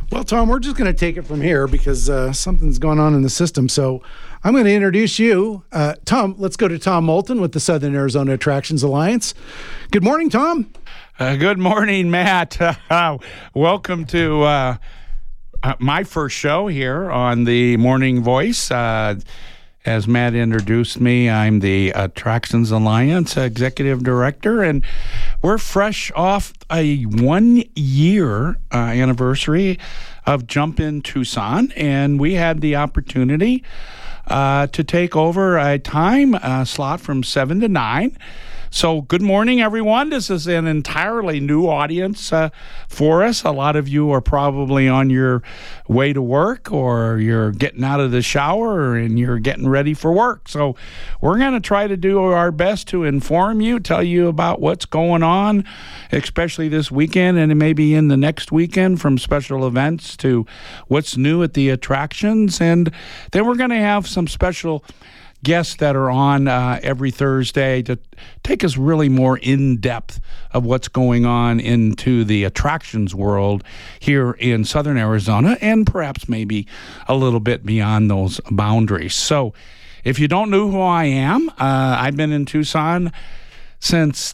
Well, Tom, we're just going to take it from here because something's going on in the system. So I'm going to introduce you. Tom, let's go to Tom Moulton with the Southern Arizona Attractions Alliance. Good morning, Tom. Good morning, Matt. Welcome to my first show here on the Morning Voice. As Matt introduced me, I'm the Attractions Alliance Executive Director, and we're fresh off a 1-year anniversary of Jump in Tucson, and we had the opportunity to take over a time slot from 7 to 9. So good morning, everyone. This is an entirely new audience for us. A lot of you are probably on your way to work, or you're getting out of the shower and you're getting ready for work. So we're going to try to do our best to inform you, tell you about what's going on, especially this weekend and maybe in the next weekend, from special events to what's new at the attractions. And then we're going to have some special guests that are on every Thursday to take us really more in depth of what's going on into the attractions world here in Southern Arizona, and perhaps maybe a little bit beyond those boundaries. So if you don't know who I am, I've been in Tucson since,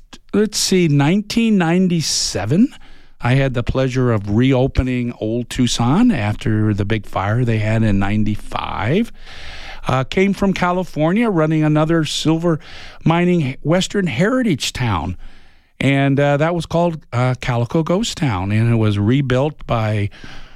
1997. I had the pleasure of reopening Old Tucson after the big fire they had in 95. Came from California, running another silver mining Western heritage town. And that was called Calico Ghost Town. And it was rebuilt by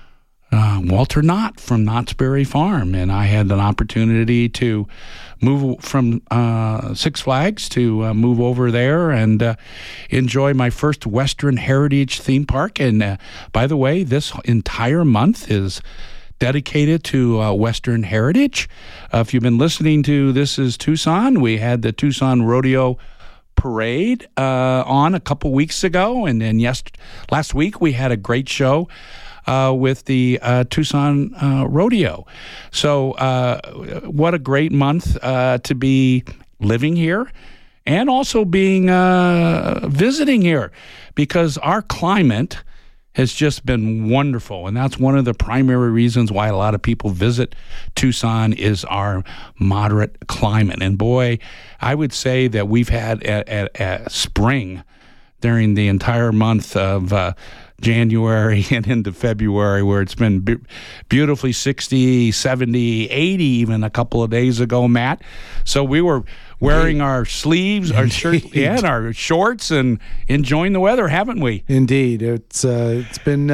Walter Knott from Knott's Berry Farm. And I had an opportunity to move from Six Flags to move over there and enjoy my first Western heritage theme park. And by the way, this entire month is dedicated to Western heritage. If you've been listening to This is Tucson, we had the Tucson Rodeo Parade on a couple weeks ago, and then last week we had a great show with the Tucson Rodeo. So what a great month to be living here and also being visiting here, because our climate has just been wonderful. And that's one of the primary reasons why a lot of people visit Tucson is our moderate climate. And boy, I would say that we've had a spring during the entire month of January and into February, where it's been beautifully 60, 70, 80 even a couple of days ago, Matt. So we were wearing our sleeves, our shirt, and our shorts, and enjoying the weather, haven't we? Indeed. It's been,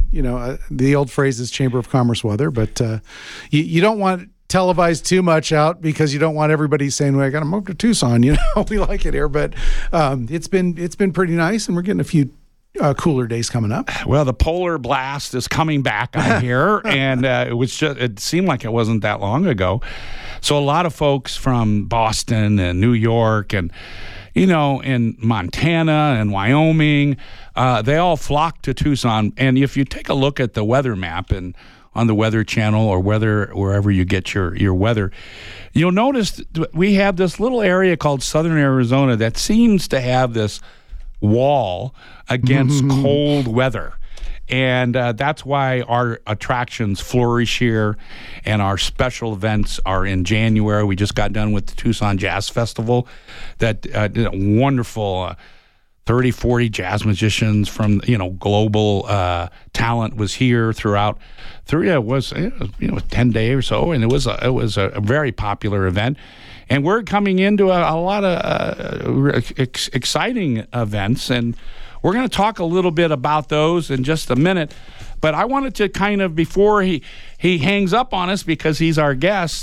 the old phrase is Chamber of Commerce weather, but you don't want televised too much out, because you don't want everybody saying, well, I got to move to Tucson. We like it here, but it's been pretty nice, and we're getting a few cooler days coming up. Well, the polar blast is coming back, I hear, and it seemed like it wasn't that long ago. So a lot of folks from Boston and New York and, in Montana and Wyoming, they all flock to Tucson. And if you take a look at the weather map and on the Weather Channel or wherever you get your weather, you'll notice we have this little area called Southern Arizona that seems to have this wall against cold weather. And that's why our attractions flourish here, and our special events are in January. We just got done with the Tucson Jazz Festival that did a wonderful 30, 40 jazz musicians from, global talent was here throughout. It was 10 days or so, and it was a very popular event. And we're coming into a lot of exciting events, and we're going to talk a little bit about those in just a minute. But I wanted to kind of, before he hangs up on us, because he's our guest,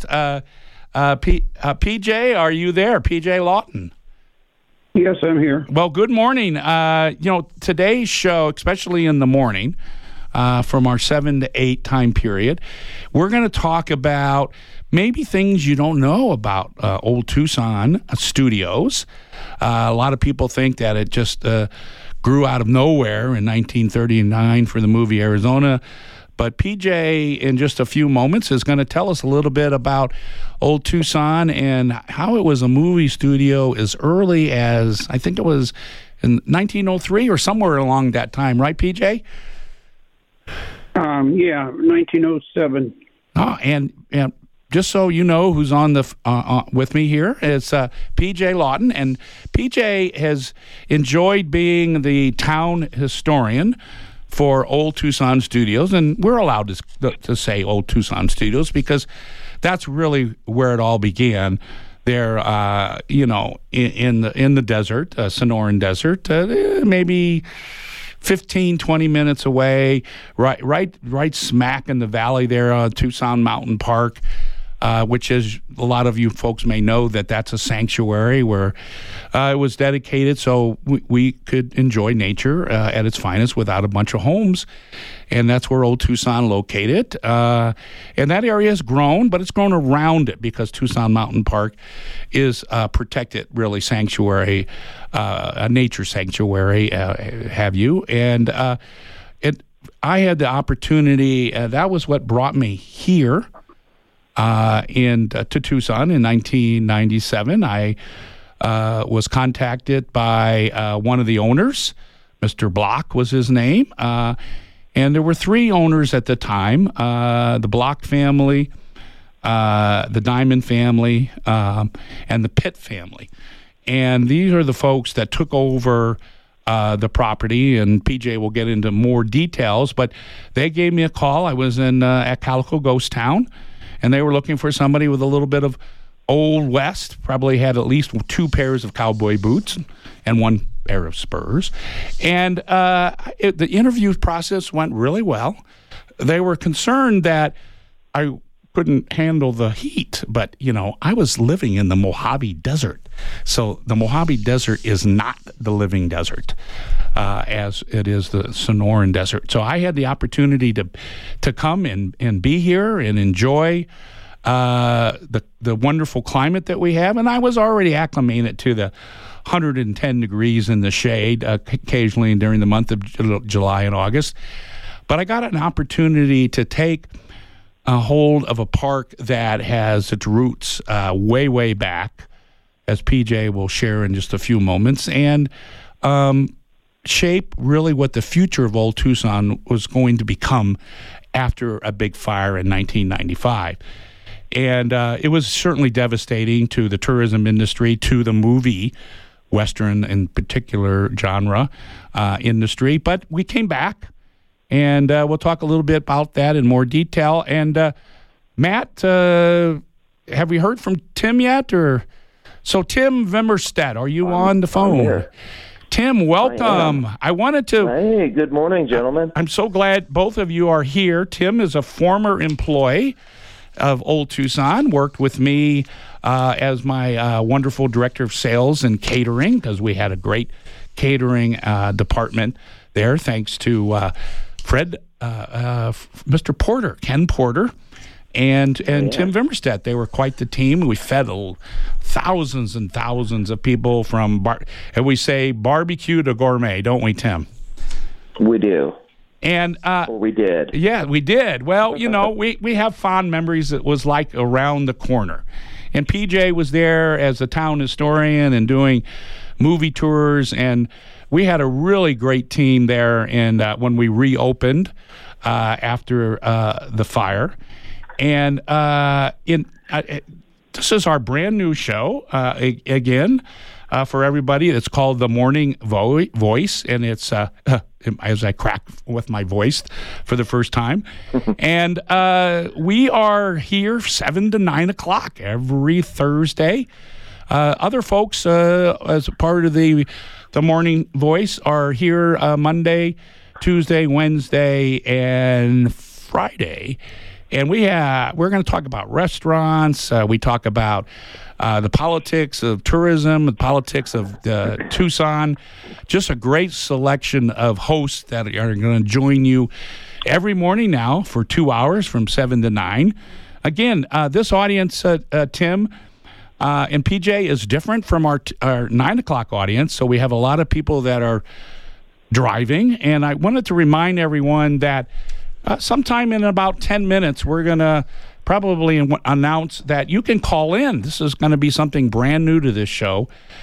PJ, are you there? PJ Lawton? Yes, I'm here. Well, good morning. Today's show, especially in the morning, from our 7 to 8 time period, we're going to talk about maybe things you don't know about Old Tucson Studios. A lot of people think that it just grew out of nowhere in 1939 for the movie Arizona. But PJ, in just a few moments, is going to tell us a little bit about Old Tucson and how it was a movie studio as early as, I think it was in 1903 or somewhere along that time. Right, PJ? Yeah, 1907. And just so you know who's on the with me here, it's PJ Lawton. And PJ has enjoyed being the town historian for Old Tucson Studios. And we're allowed to say Old Tucson Studios because that's really where it all began. There, in the desert, Sonoran Desert, maybe 15, 20 minutes away, right smack in the valley there on Tucson Mountain Park, which is, a lot of you folks may know that's a sanctuary where it was dedicated so we could enjoy nature at its finest without a bunch of homes. And that's where Old Tucson located. And that area has grown, but it's grown around it because Tucson Mountain Park is a protected, really, sanctuary, a nature sanctuary, have you. And I had the opportunity, that was what brought me here to Tucson in 1997. I was contacted by one of the owners. Mr. Block was his name. And there were three owners at the time, the Block family, the Diamond family, and the Pitt family. And these are the folks that took over the property, and PJ will get into more details, but they gave me a call. I was at Calico Ghost Town, and they were looking for somebody with a little bit of Old West, probably had at least 2 pairs of cowboy boots and 1 pair of spurs. And the interview process went really well. They were concerned that I couldn't handle the heat, but, I was living in the Mojave Desert. So the Mojave Desert is not the living desert as it is the Sonoran Desert. So I had the opportunity to come and be here and enjoy the wonderful climate that we have. And I was already acclimated to the 110 degrees in the shade occasionally during the month of July and August. But I got an opportunity to take a hold of a park that has its roots way, way back, as PJ will share in just a few moments, and shape really what the future of Old Tucson was going to become after a big fire in 1995. And it was certainly devastating to the tourism industry, to the movie, Western in particular genre industry. But we came back, and we'll talk a little bit about that in more detail. And Matt, have we heard from Tim yet? So Tim Vimmerstedt, are you on the phone? I'm here. Tim, welcome. I wanted to... Hey, good morning, gentlemen. I'm so glad both of you are here. Tim is a former employee of Old Tucson, worked with me as my wonderful director of sales and catering, because we had a great catering department there, thanks to Fred, Mr. Porter, Ken Porter, and Tim Vimmerstedt. They were quite the team. We fed thousands and thousands of people from, and we say barbecue to gourmet, don't we, Tim? We do. And we did. Yeah, we did. Well, we have fond memories. It was like around the corner. And PJ was there as a town historian and doing movie tours, and we had a really great team there. And when we reopened after the fire, and this is our brand new show again for everybody. It's called The Morning Voice, and it's as I crack with my voice for the first time. And we are here 7 to 9 o'clock every Thursday. Other folks, as part of the Morning Voice, are here Monday, Tuesday, Wednesday, and Friday. And we're going to talk about restaurants. We talk about the politics of tourism, the politics of Tucson. Just a great selection of hosts that are going to join you every morning now for 2 hours from 7 to 9. Again, this audience, Tim and PJ, is different from our 9 o'clock audience. So we have a lot of people that are driving. And I wanted to remind everyone that sometime in about 10 minutes, we're going to probably announce that you can call in. This is going to be something brand new to this show.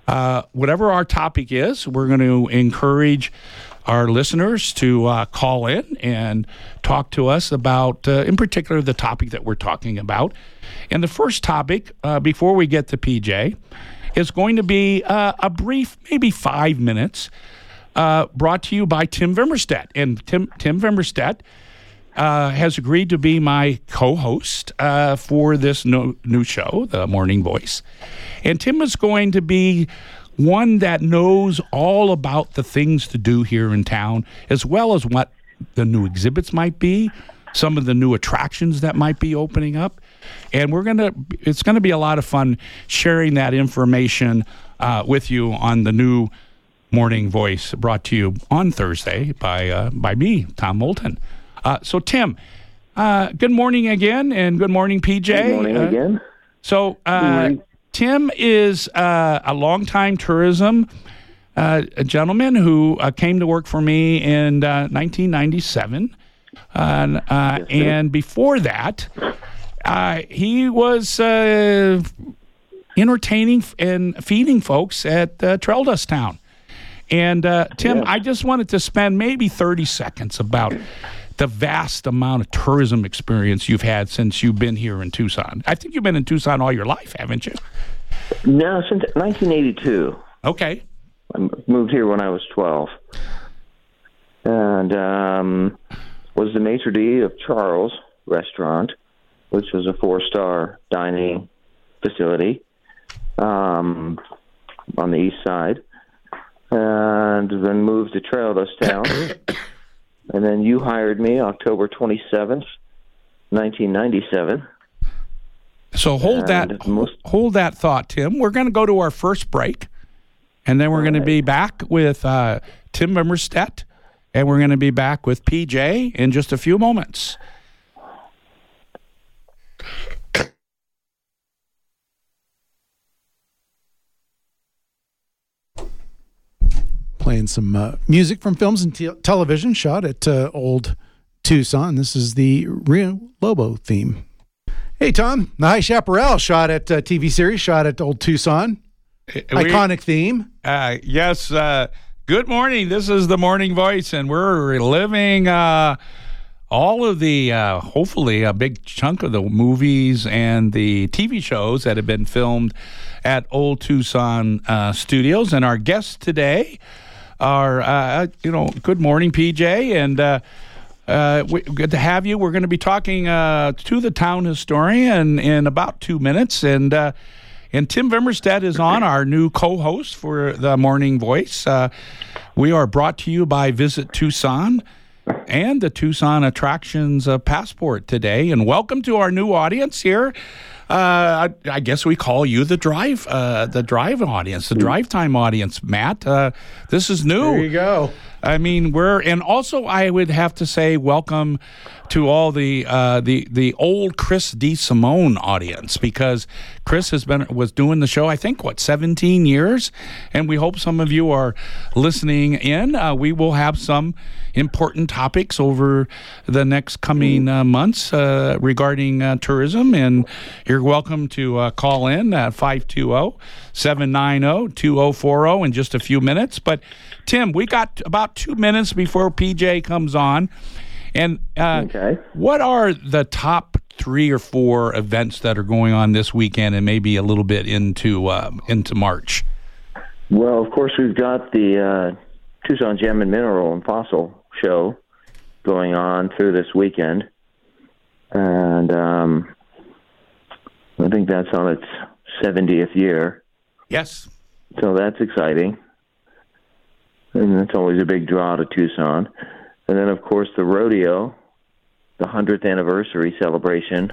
Whatever our topic is, we're going to encourage our listeners to call in and talk to us about, in particular, the topic that we're talking about. And the first topic, before we get to PJ, is going to be a brief, maybe 5 minutes, brought to you by Tim Vimmerstedt. And Tim Vimmerstedt has agreed to be my co-host for this new show, The Morning Voice. And Tim is going to be one that knows all about the things to do here in town, as well as what the new exhibits might be, some of the new attractions that might be opening up. And it's going to be a lot of fun sharing that information with you on the new Morning Voice, brought to you on Thursday by me, Tom Moulton. So, Tim, good morning again, and good morning, PJ. Good morning again. So, Tim is a longtime tourism gentleman who came to work for me in 1997. And before that, he was entertaining and feeding folks at Trelldust Town. And, Tim, I just wanted to spend maybe 30 seconds about the vast amount of tourism experience you've had since you've been here in Tucson. I think you've been in Tucson all your life, haven't you? No, since 1982. Okay. I moved here when I was 12. And was the maitre d' of Charles Restaurant, which was a 4-star dining facility on the east side. And then moved to Trelldust Town. And then you hired me October 27th, 1997. So hold that thought, Tim. We're going to go to our first break, and then we're going to be back with Tim Vimmerstedt, and we're going to be back with PJ in just a few moments. Playing some music from films and television shot at Old Tucson. This is the Rio Lobo theme. Hey, Tom. The High Chaparral shot at TV series shot at Old Tucson. Iconic theme. Yes. Good morning. This is the Morning Voice, and we're reliving all of the, hopefully, a big chunk of the movies and the TV shows that have been filmed at Old Tucson Studios. And our guests today are, good morning, PJ, and good to have you. We're going to be talking to the town historian in about 2 minutes, and Tim Vimmerstedt is on, our new co-host for the Morning Voice. We are brought to you by Visit Tucson and the Tucson Attractions Passport today, and welcome to our new audience here. I guess we call you the drive audience, the drive time audience, Matt. This is new. There you go. I mean, and also I would have to say welcome to all the old Chris DeSimone audience, because Chris was doing the show, I think, 17 years, and we hope some of you are listening in. We will have some important topics over the next coming months regarding tourism, and you're welcome to call in at 520-790-2040 in just a few minutes. But Tim, we got about 2 minutes before PJ comes on. And what are the top 3 or 4 events that are going on this weekend, and maybe a little bit into March? Well, of course, we've got the Tucson Gem and Mineral and Fossil Show going on through this weekend. And I think that's on its 70th year. Yes. So that's exciting. And that's always a big draw to Tucson. And then, of course, the rodeo, the 100th anniversary celebration,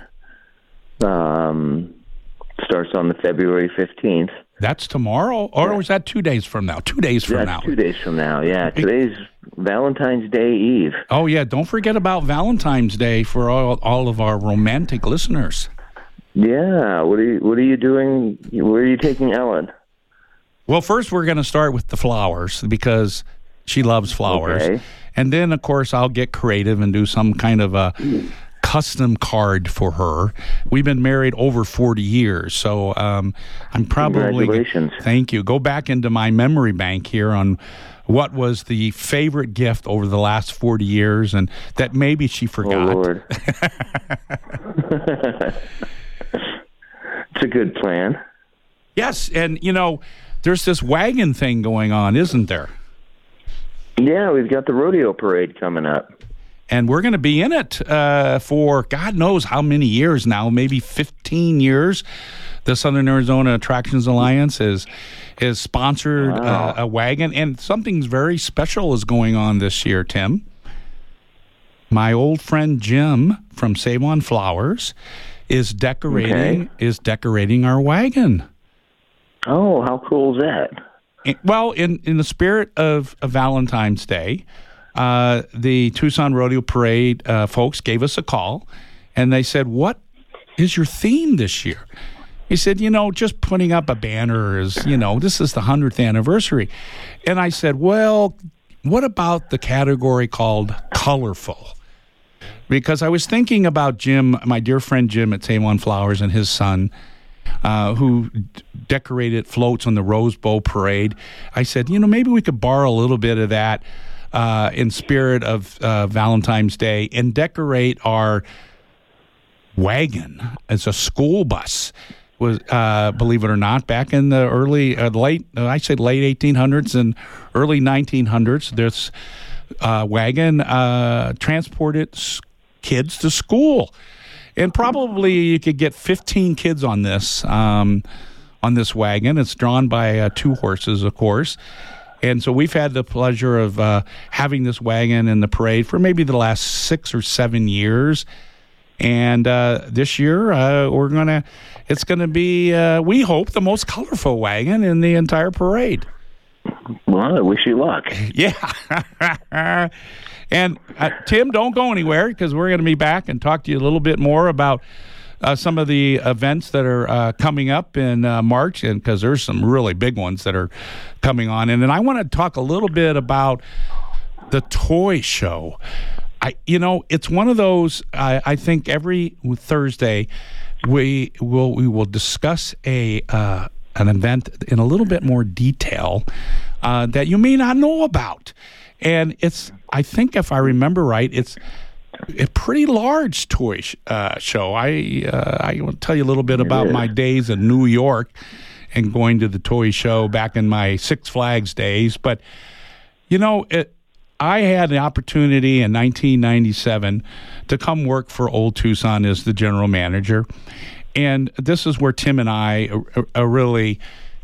starts on the February 15th. That's tomorrow? Or is that 2 days from now? 2 days from now. 2 days from now, yeah. Today's Valentine's Day Eve. Oh, yeah. Don't forget about Valentine's Day for all of our romantic listeners. Yeah. What are you doing? Where are you taking Ellen? Well, first we're going to start with the flowers, because she loves flowers. Okay. And then, of course, I'll get creative and do some kind of a custom card for her. We've been married over 40 years, so I'm probably... Congratulations. Thank you. Go back into my memory bank here on what was the favorite gift over the last 40 years, and that maybe she forgot. Oh, Lord. It's a good plan. Yes, and, there's this wagon thing going on, isn't there? Yeah, we've got the rodeo parade coming up. And we're going to be in it for God knows how many years now, maybe 15 years. The Southern Arizona Attractions Alliance is sponsored a wagon, and something's very special is going on this year, Tim. My old friend Jim from Save on Flowers is decorating our wagon. Oh, how cool is that? Well, in the spirit of Valentine's Day, the Tucson Rodeo Parade folks gave us a call, and they said, "What is your theme this year?" He said, just putting up a banner is, this is the 100th anniversary. And I said, well, what about the category called colorful? Because I was thinking about Jim, my dear friend Jim at Save on Flowers, and his son, who decorated floats on the Rose Bowl Parade. I said, maybe we could borrow a little bit of that in spirit of Valentine's Day and decorate our wagon as a school bus. Was believe it or not, back in the late 1800s and early 1900s, this wagon transported kids to school. And probably you could get 15 kids on this wagon. It's drawn by 2 horses, of course. And so we've had the pleasure of having this wagon in the parade for maybe the last 6 or 7 years. And this year, it's going to be, we hope, the most colorful wagon in the entire parade. Well, I wish you luck. Yeah. And Tim, don't go anywhere, because we're going to be back and talk to you a little bit more about some of the events that are coming up in March, and because there's some really big ones that are coming on. And then I want to talk a little bit about the toy show. It's one of those, I think every Thursday we will discuss an event in a little bit more detail that you may not know about. And I think if I remember right, it's a pretty large toy show. I will tell you a little bit about my days in New York and going to the toy show back in my Six Flags days. But, I had the opportunity in 1997 to come work for Old Tucson as the general manager. And this is where Tim and I really,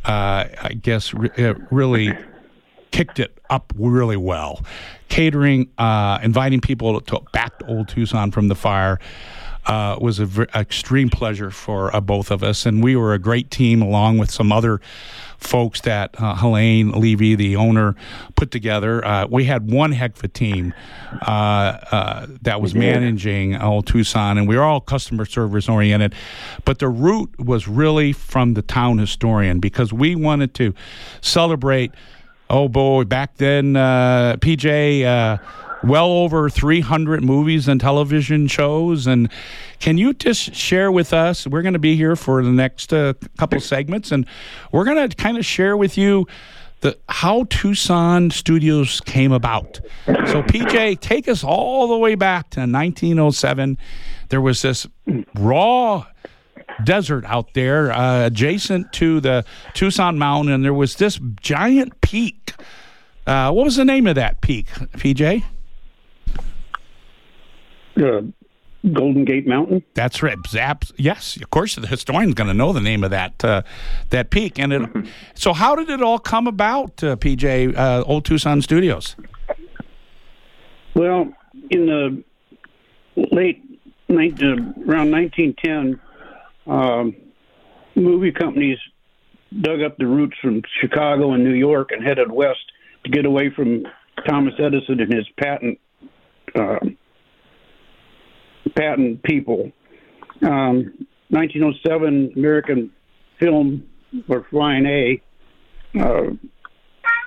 really kicked it up really well. Catering, inviting people back to Old Tucson from the fire was an extreme pleasure for both of us. And we were a great team, along with some other folks that Helene Levy, the owner, put together. We had one heck of a team that was managing Old Tucson, and we were all customer service oriented. But the root was really from the town historian, because we wanted to celebrate, oh boy, back then, PJ, well over 300 movies and television shows. And can you just share with us, we're going to be here for the next couple segments, and we're going to kind of share with you how Tucson Studios came about. So PJ, take us all the way back to 1907. There was this raw desert out there adjacent to the Tucson Mountain, and there was this giant peak. What was the name of that peak, PJ? Golden Gate Mountain. That's right. Yes, of course, the historian's going to know the name of that peak. And so how did it all come about, PJ, Old Tucson Studios? Well, in the around 1910, movie companies dug up the roots from Chicago and New York and headed west to get away from Thomas Edison and his patent people. 1907, American Film, or Flying A,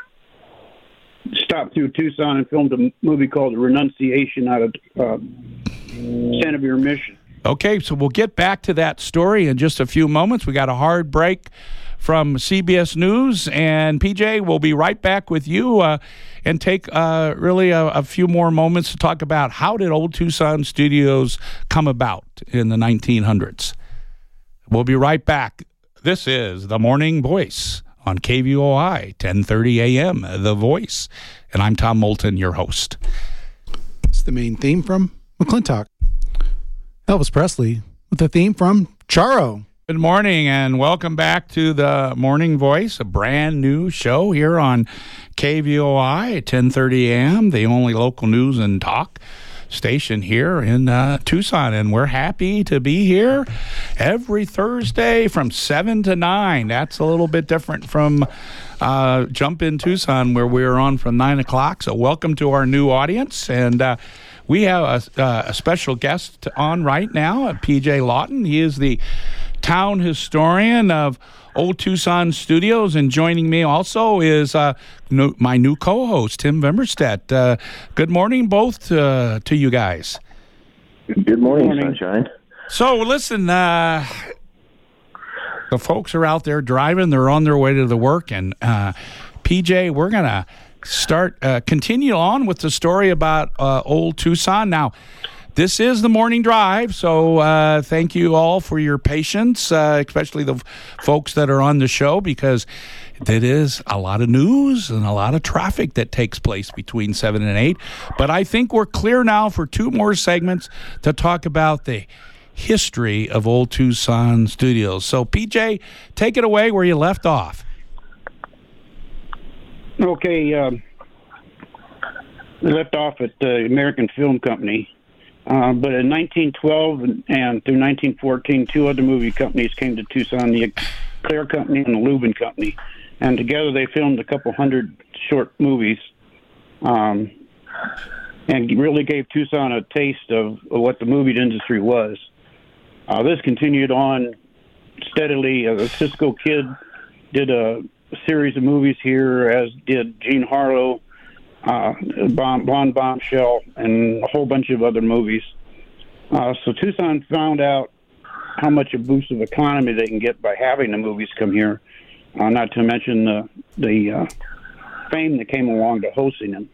stopped through Tucson and filmed a movie called Renunciation out of Centerville, Mission. Okay, so we'll get back to that story in just a few moments. We got a hard break from CBS News, and PJ, we'll be right back with you and take really a few more moments to talk about how did Old Tucson Studios come about in the 1900s. We'll be right back. This is The Morning Voice on KVOI, 1030 a.m., The Voice. And I'm Tom Moulton, your host. It's the main theme from McClintock. Elvis Presley with the theme from Charo. Good morning and welcome back to The Morning Voice, a brand new show here on KVOI, 1030 a.m., the only local news and talk station here in Tucson, and we're happy to be here every Thursday from 7 to 9. That's a little bit different from Jump in Tucson, where we're on from 9 o'clock. So welcome to our new audience, and we have a special guest on right now, PJ Lawton. He is the town historian of Old Tucson Studios, and joining me also is my new co-host, Tim Vemmerstedt. Good morning, both to you guys. Good morning, Sunshine. So, listen, the folks are out there driving. They're on their way to the work, and PJ, we're going to continue on with the story about Old Tucson. Now, this is the morning drive, so thank you all for your patience, especially the folks that are on the show, because it is a lot of news and a lot of traffic that takes place between 7 and 8. But I think we're clear now for two more segments to talk about the history of Old Tucson Studios. So, PJ, take it away where you left off. Okay, we left off at the American Film Company. But in 1912 and through 1914, two other movie companies came to Tucson, the Claire Company and the Lubin Company. And together they filmed a couple hundred short movies and really gave Tucson a taste of what the movie industry was. This continued on steadily. Cisco Kid did a series of movies here, as did Jean Harlow, Blonde Bombshell, and a whole bunch of other movies. So Tucson found out how much a boost of economy they can get by having the movies come here, not to mention the fame that came along to hosting them.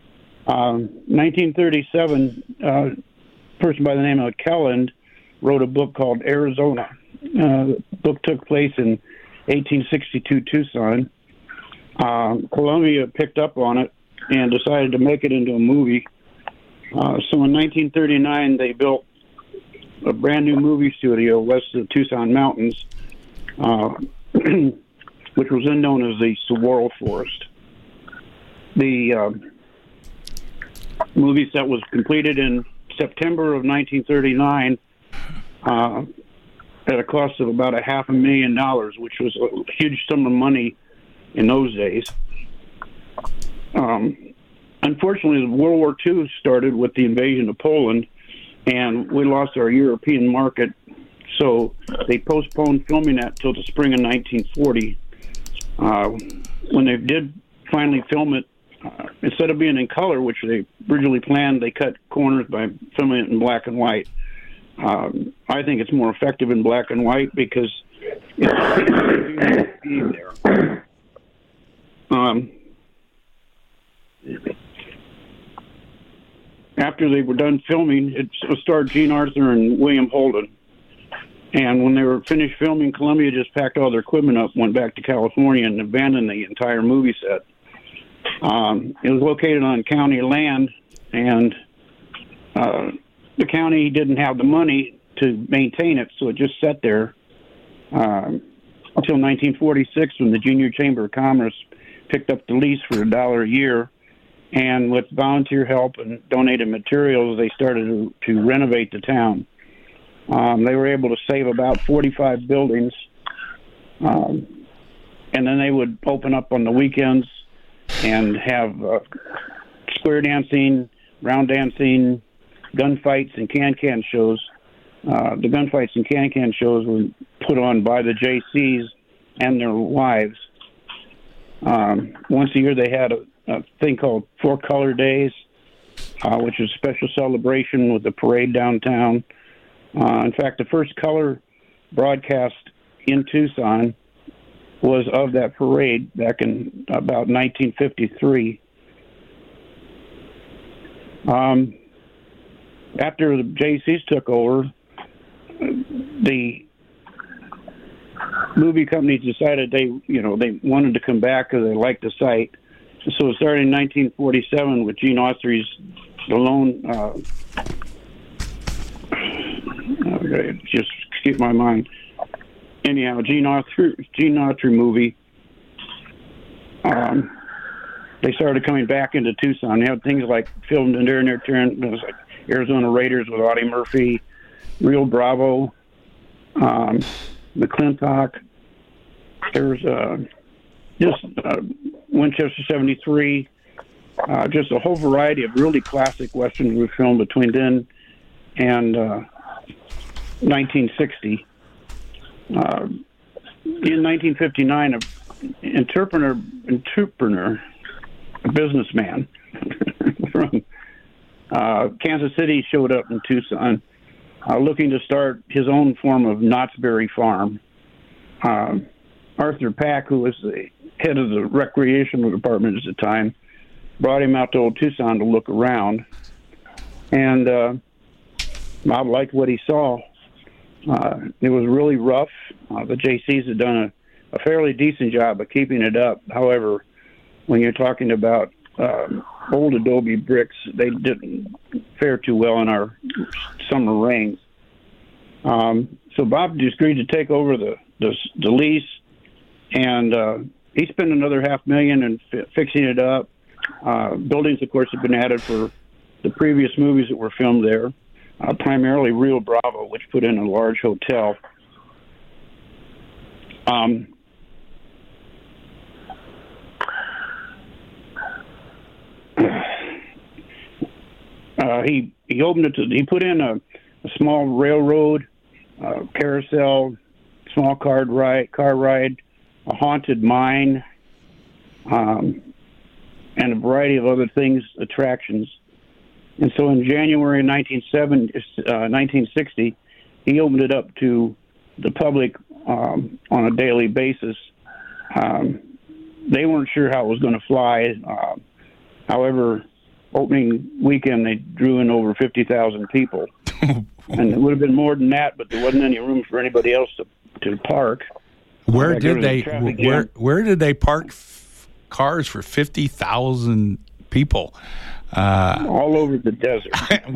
1937, a person by the name of Kelland wrote a book called Arizona. The book took place in 1862 Tucson. Columbia picked up on it and decided to make it into a movie. So in 1939, they built a brand new movie studio west of the Tucson Mountains, which was then known as the Saguaro Forest. The movie set was completed in September of 1939 at a cost of about $500,000, which was a huge sum of money in those days. Unfortunately, World War II started with the invasion of Poland, and we lost our European market, so they postponed filming that till the spring of 1940. When they did finally film it, instead of being in color, which they originally planned, they cut corners by filming it in black and white. I think it's more effective in black and white because it's being there. After they were done filming, it starred Jean Arthur and William Holden. And when they were finished filming, Columbia just packed all their equipment up, went back to California, and abandoned the entire movie set. It was located on county land, and the county didn't have the money to maintain it, so it just sat there until 1946, when the Junior Chamber of Commerce picked up the lease for $1 a year. And with volunteer help and donated materials, they started to renovate the town. They were able to save about 45 buildings. And then they would open up on the weekends and have square dancing, round dancing, gunfights, and can-can shows. The gunfights and can-can shows were put on by the JCs and their wives. Once a year they had a thing called Four Color Days, which is a special celebration with the parade downtown. In fact, the first color broadcast in Tucson was of that parade back in about 1953. After the JCs took over, the movie companies decided they wanted to come back because they liked the site. So it started in 1947 with Gene Autry's The Lone. Just skip my mind. Anyhow, Gene Autry movie. They started coming back into Tucson. They had things like filmed in there, it was like Arizona Raiders with Audie Murphy, Real Bravo, McClintock. There was just Winchester 73, just a whole variety of really classic westerns were filmed between then and 1960. In 1959, an entrepreneur, a businessman from Kansas City showed up in Tucson looking to start his own form of Knott's Berry Farm. Arthur Pack, who was the head of the recreational department at the time, brought him out to Old Tucson to look around. And Bob liked what he saw. It was really rough. The JCs had done a fairly decent job of keeping it up. However, when you're talking about old adobe bricks, they didn't fare too well in our summer rains. So Bob agreed to take over the lease, and he spent another $500,000 in fixing it up. Buildings, of course, have been added for the previous movies that were filmed there, primarily Rio Bravo, which put in a large hotel. He opened it he put in a small railroad, carousel, small car ride, a haunted mine, and a variety of other things, attractions. And so in January 1960, he opened it up to the public on a daily basis. They weren't sure how it was going to fly. However, opening weekend, they drew in over 50,000 people. And it would have been more than that, but there wasn't any room for anybody else to park. Where did they park cars for 50,000 people? All over the desert.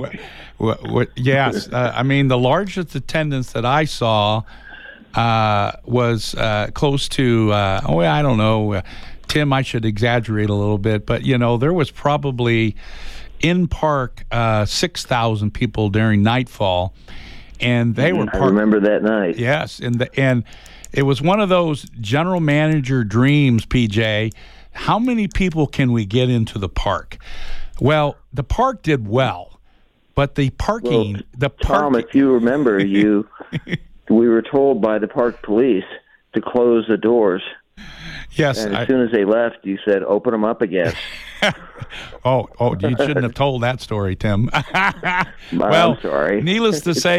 Yes. I mean, the largest attendance that I saw was close to, I don't know, Tim, I should exaggerate a little bit, but, there was probably in park 6,000 people during nightfall, and they were I remember that night. Yes, and it was one of those general manager dreams, PJ. How many people can we get into the park? Well, the park did well, but the parking... Tom, if you remember, we were told by the park police to close the doors. Yes. And as soon as they left, you said, open them up again. Oh, you shouldn't have told that story, Tim. I'm sorry. Needless to say,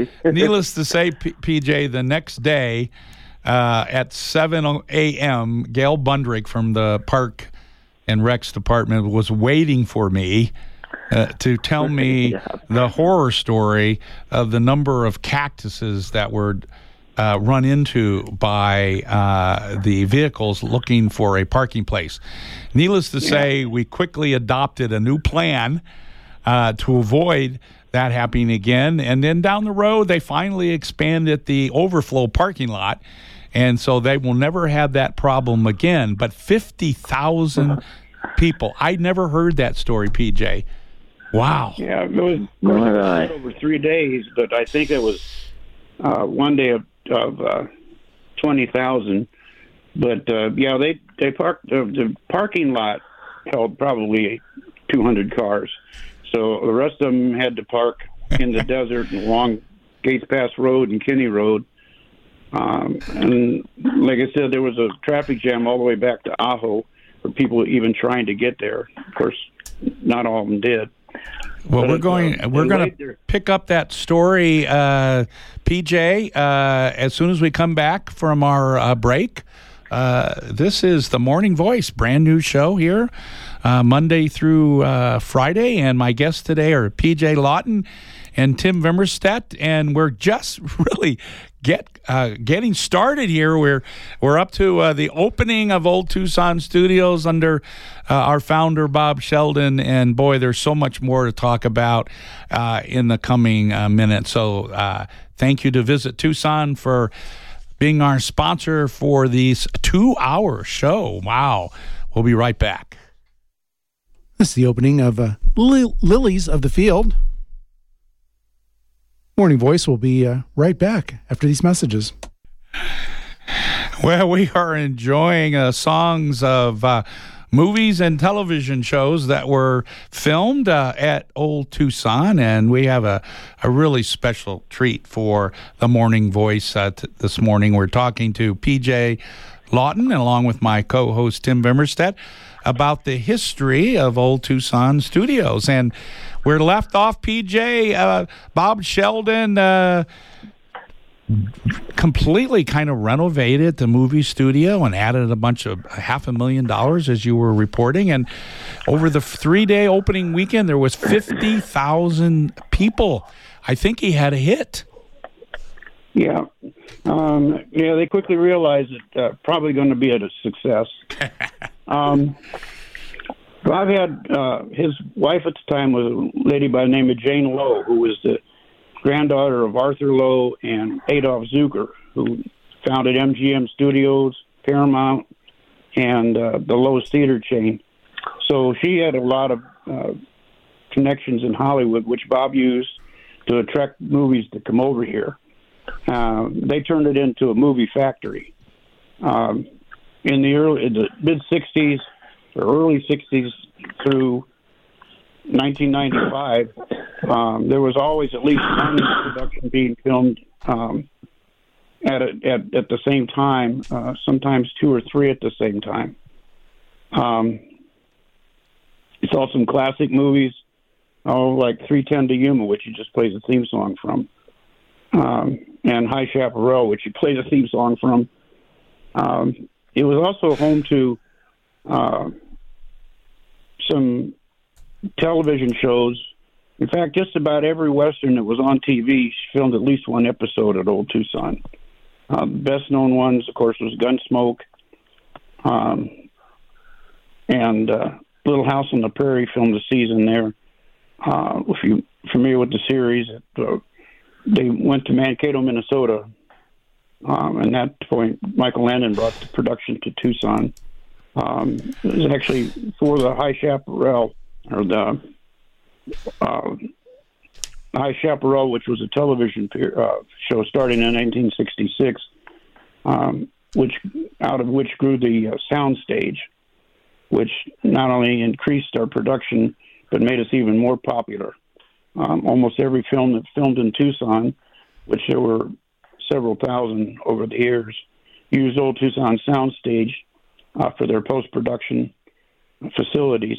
PJ, the next day at 7 a.m., Gail Bundrick from the Park and Recs Department was waiting for me to tell me the horror story of the number of cactuses that were run into by the vehicles looking for a parking place. Needless to say, we quickly adopted a new plan to avoid that happening again. And then down the road, they finally expanded the overflow parking lot. And so they will never have that problem again. But 50,000 people. I never heard that story, PJ. Wow. Yeah, it was over 3 days, but I think it was one day of 20,000. But they parked. The parking lot held probably 200 cars. So the rest of them had to park in the desert along Gates Pass Road and Kinney Road. And like I said, there was a traffic jam all the way back to Ajo for people even trying to get there. Of course, not all of them did. Well, But we're going to pick up that story, PJ, as soon as we come back from our break. This is the Morning Voice, brand new show here, Monday through Friday, and my guests today are PJ Lawton and Tim Vimmerstedt, and we're just really getting started here. We're up to the opening of Old Tucson Studios under our founder Bob Sheldon, and boy, there's so much more to talk about in the coming minutes. So thank you to Visit Tucson for being our sponsor for this 2-hour show. Wow. We'll be right back. This is the opening of Lilies of the Field. Morning Voice will be right back after these messages. Well, we are enjoying songs of movies and television shows that were filmed at Old Tucson, and we have a really special treat for the Morning Voice this morning. We're talking to PJ Lawton, along with my co-host Tim Vimmerstedt, about the history of Old Tucson Studios. And we're left off, PJ, Bob Sheldon completely kind of renovated the movie studio and added a bunch of $500,000, as you were reporting. And over the 3-day opening weekend, there was 50,000 people. I think he had a hit. Yeah. They quickly realized it probably going to be a success. I've had his wife at the time was a lady by the name of Jane Lowe, who was the granddaughter of Arthur Lowe and Adolph Zucker, who founded MGM Studios, Paramount, and the Lowe's theater chain. So she had a lot of connections in Hollywood, which Bob used to attract movies to come over here. They turned it into a movie factory. In the mid-'60s or early 60s through 1995, there was always at least one production being filmed at the same time, sometimes 2 or 3 at the same time. You saw some classic movies, like 310 to Yuma, which he just plays a theme song from, and High Chaparral, which he plays a theme song from. It was also home to some television shows. In fact, just about every Western that was on TV filmed at least one episode at Old Tucson. Best known ones, of course, was Gunsmoke, and Little House on the Prairie filmed a season there. If you're familiar with the series, they went to Mankato, Minnesota, and at that point, Michael Landon brought the production to Tucson. It was actually for the High Chaparral, or the High Chaparral, which was a television show starting in 1966, out of which grew the sound stage, which not only increased our production, but made us even more popular. Almost every film that filmed in Tucson, which there were several thousand over the years, used Old Tucson Soundstage for their post-production facilities.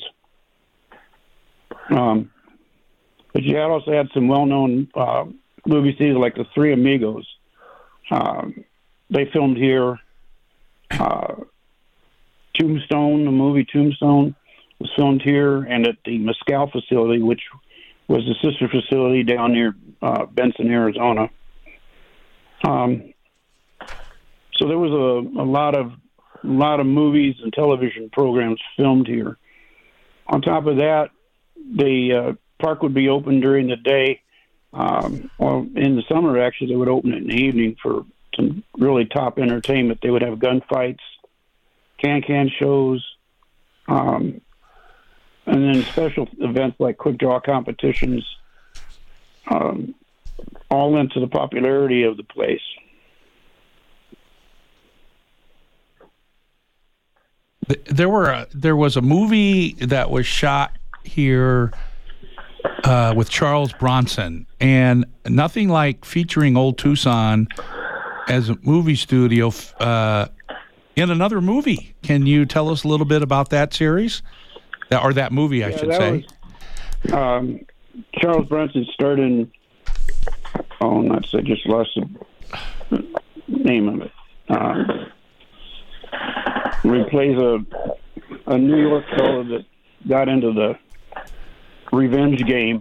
But you also had some well-known movie theaters like the Three Amigos. They filmed here. Tombstone, the movie Tombstone, was filmed here, and at the Mescal facility, which was the sister facility down near Benson, Arizona. So there was a lot of movies and television programs filmed here. On top of that, the park would be open during the day. Or in the summer, actually, they would open it in the evening for some really top entertainment. They would have gunfights, can shows, and then special events like quick draw competitions, all into the popularity of the place. There was a movie that was shot here with Charles Bronson, and nothing like featuring Old Tucson as a movie studio in another movie. Can you tell us a little bit about that series, or that movie, I should say? Charles Bronson starred in. Oh, nuts! I just lost the name of it. Where he plays a New York fellow that got into the revenge game.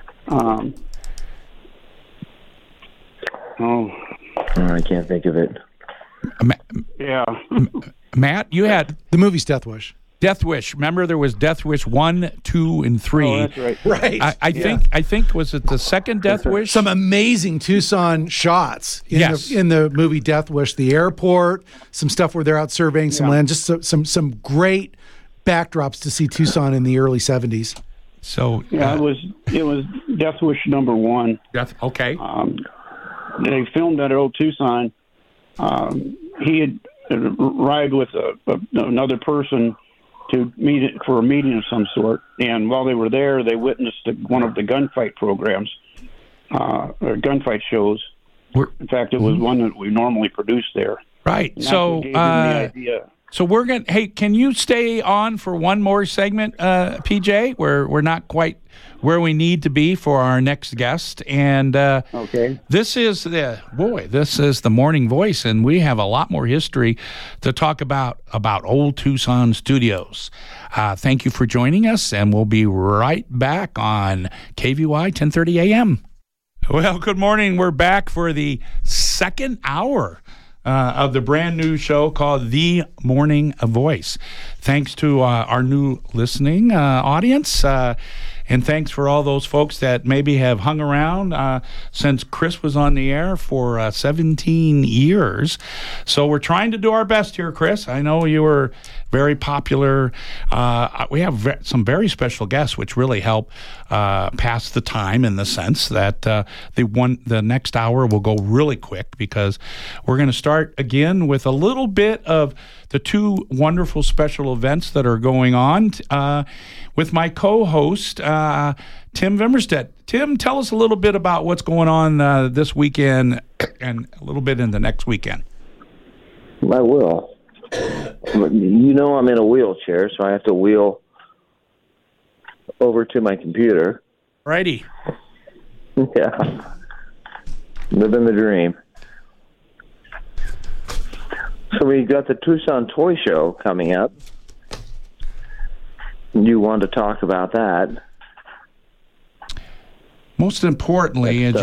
I can't think of it. Yeah. Matt, you had The movie's Death Wish. Death Wish. Remember, there was Death Wish 1, 2, and 3. Oh, that's right. Right. I think was it the second Death Wish? Some amazing Tucson shots in the movie Death Wish. The airport, some stuff where they're out surveying some land. Just some great backdrops to see Tucson in the early 70s. So it was Death Wish number 1. Okay. They filmed at Old Tucson. He had arrived with another person to meet for a meeting of some sort, and while they were there, they witnessed one of the gunfight programs, or gunfight shows. In fact, it was one that we normally produce there. Right. And So, that's what gave him the idea. So we're going to, hey, can you stay on for one more segment, PJ? We're not quite where we need to be for our next guest. And Okay. this is the Morning Voice, and we have a lot more history to talk about Old Tucson Studios. Thank you for joining us, and we'll be right back on KVY 1030 AM. Well, good morning. We're back for the second hour of the brand new show called The Morning Voice. Thanks to our new listening audience, and thanks for all those folks that maybe have hung around since Chris was on the air for 17 years. So we're trying to do our best here, Chris. I know you were very popular. We have some very special guests, which really help pass the time in the sense that the next hour will go really quick because we're going to start again with a little bit of the two wonderful special events that are going on with my co-host, Tim Vimmerstedt. Tim, tell us a little bit about what's going on this weekend and a little bit in the next weekend. I will. You know I'm in a wheelchair, so I have to wheel over to my computer. Righty. Yeah. Living the dream. So we got the Tucson Toy Show coming up. You want to talk about that? Most importantly, as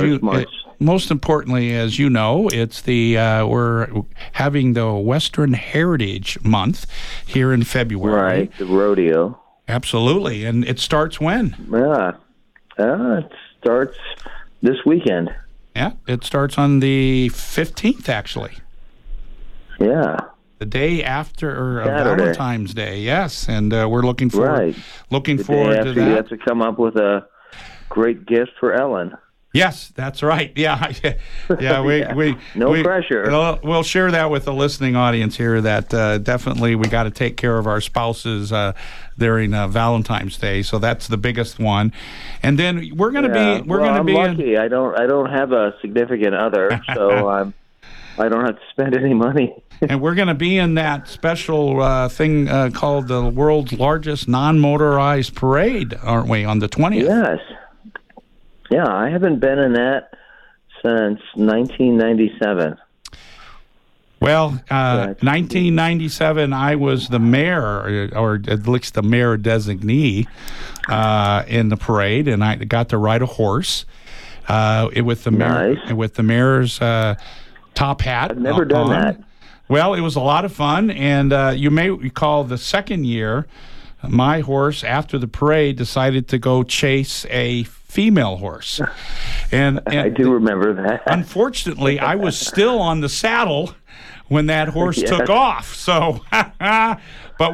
you know, it's we're having the Western Heritage Month here in February. Right, the rodeo. Absolutely, and it starts when? Yeah, it starts this weekend. Yeah, it starts on the 15th, actually. Yeah. The day after Saturday. Valentine's Day, yes, and we're looking forward the forward day to after that. You have to come up with a great gift for Ellen. Yes, that's right. Yeah, yeah. We no pressure. We'll share that with the listening audience here. That definitely we got to take care of our spouses during Valentine's Day. So that's the biggest one. And then we're going to be. I'm lucky. I don't have a significant other, so I don't have to spend any money. And we're going to be in that special thing called the world's largest non-motorized parade, aren't we, on the 20th? Yes. Yeah, I haven't been in that since 1997. Well, 1997, I was the mayor, or at least the mayor designee in the parade, and I got to ride a horse with the mayor's top hat. I've never done that. Well, it was a lot of fun, and you may recall the second year, my horse, after the parade, decided to go chase a female horse. And I do remember that. Unfortunately, I was still on the saddle when that horse took off. So, but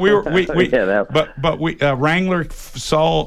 Wrangler saw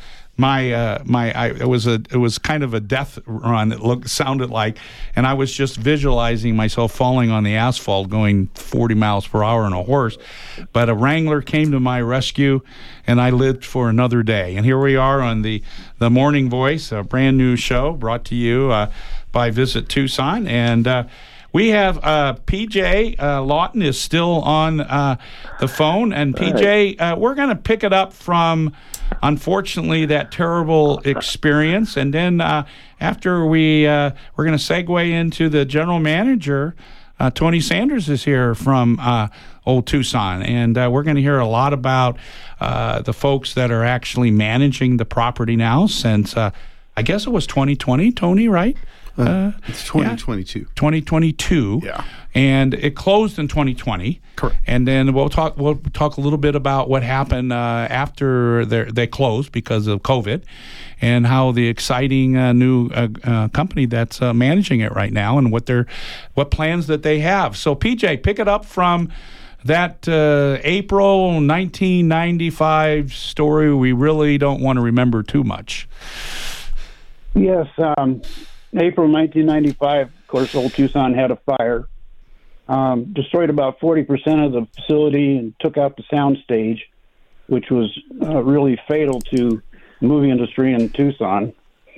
it was kind of a death run. It sounded like, and I was just visualizing myself falling on the asphalt going 40 miles per hour on a horse. But a Wrangler came to my rescue, and I lived for another day. And here we are on the Morning Voice, a brand new show brought to you by Visit Tucson. And we have PJ Lawton is still on the phone. And PJ, we're going to pick it up from unfortunately, that terrible experience. And then after we're going to segue into the general manager. Tony Sanders is here from Old Tucson, and we're going to hear a lot about the folks that are actually managing the property now since, I guess it was 2020, Tony, right? It's 2022. Yeah. 2022. Yeah. And it closed in 2020. Correct. And then we'll talk a little bit about what happened after they closed because of COVID, and how the exciting new company that's managing it right now, and what plans that they have. So PJ, pick it up from that April 1995 story. We really don't want to remember too much. Yes, April 1995, of course, Old Tucson had a fire. Destroyed about 40% of the facility and took out the sound stage, which was really fatal to the movie industry in Tucson.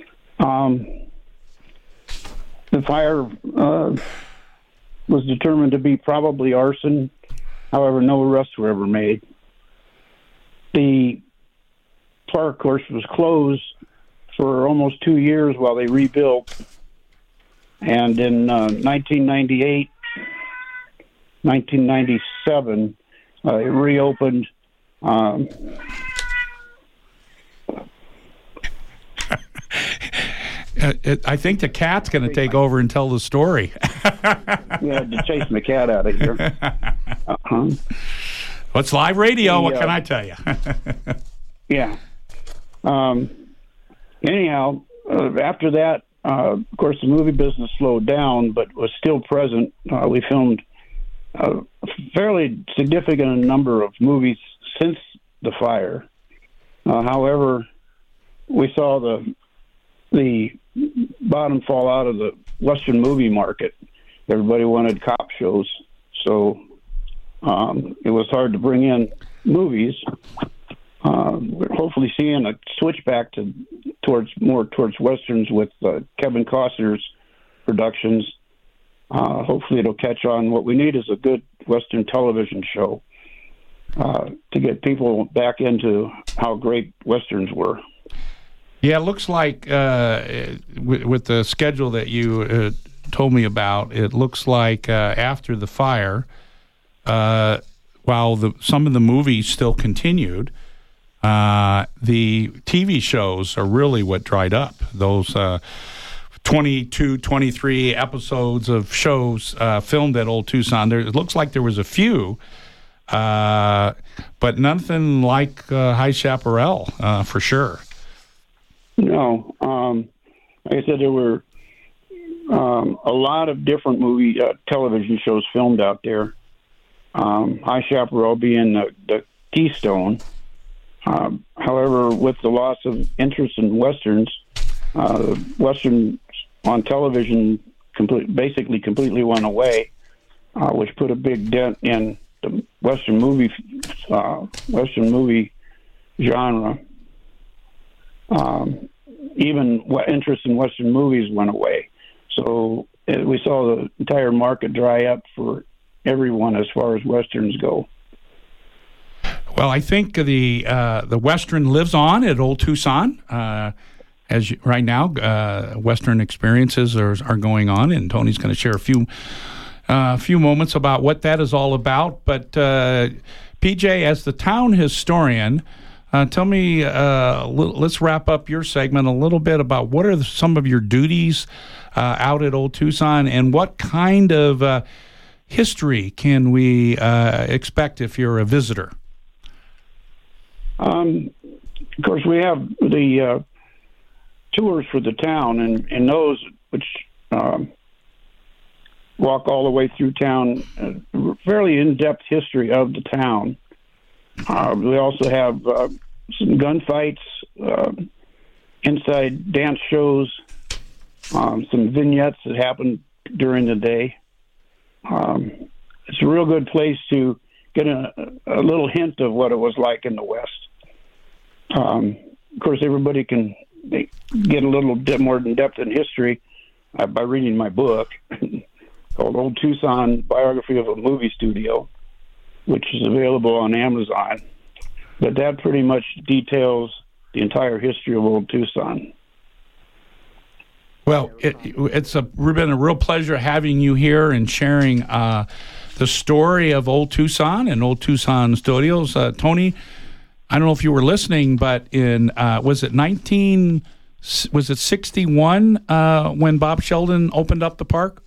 The fire was determined to be probably arson. However, no arrests were ever made. The park, of course, was closed for almost 2 years while they rebuilt. And in 1998, 1997, it reopened. I think the cat's going to take over and tell the story. Yeah, to chase my cat out of here. Well, it's live radio. What can I tell you? Yeah. Anyhow, after that, of course, the movie business slowed down, but was still present. We filmed a fairly significant number of movies since the fire. However, we saw the bottom fall out of the Western movie market. Everybody wanted cop shows, so it was hard to bring in movies. We're hopefully seeing a switch back towards Westerns with Kevin Costner's productions. Hopefully it'll catch on. What we need is a good Western television show to get people back into how great Westerns were. Yeah, it looks like with the schedule that you told me about, it looks like after the fire, while some of the movies still continued, the TV shows are really what dried up. Those 22, 23 episodes of shows filmed at Old Tucson. It looks like there was a few, but nothing like High Chaparral for sure. No. Like I said, there were a lot of different movie television shows filmed out there. High Chaparral being the keystone. However, with the loss of interest in Westerns, Westerns on television basically completely went away, which put a big dent in the Western movie genre. Even interest in Western movies went away. So we saw the entire market dry up for everyone as far as Westerns go. Well, I think the Western lives on at Old Tucson. Right now, Western experiences are going on, and Tony's going to share a few moments about what that is all about. But PJ, as the town historian, tell me, let's wrap up your segment a little bit about what are some of your duties out at Old Tucson, and what kind of history can we expect if you're a visitor? Of course, we have the tours for the town, and those which walk all the way through town, fairly in-depth history of the town. We also have some gunfights, inside dance shows, some vignettes that happen during the day. It's a real good place to get a little hint of what it was like in the West. Of course, everybody can get a little bit more in depth in history by reading my book called Old Tucson: Biography of a Movie Studio, which is available on Amazon. But that pretty much details the entire history of Old Tucson. Well, it's been a real pleasure having you here and sharing the story of Old Tucson and Old Tucson Studios. Tony, I don't know if you were listening, but in was it 61 when Bob Sheldon opened up the park?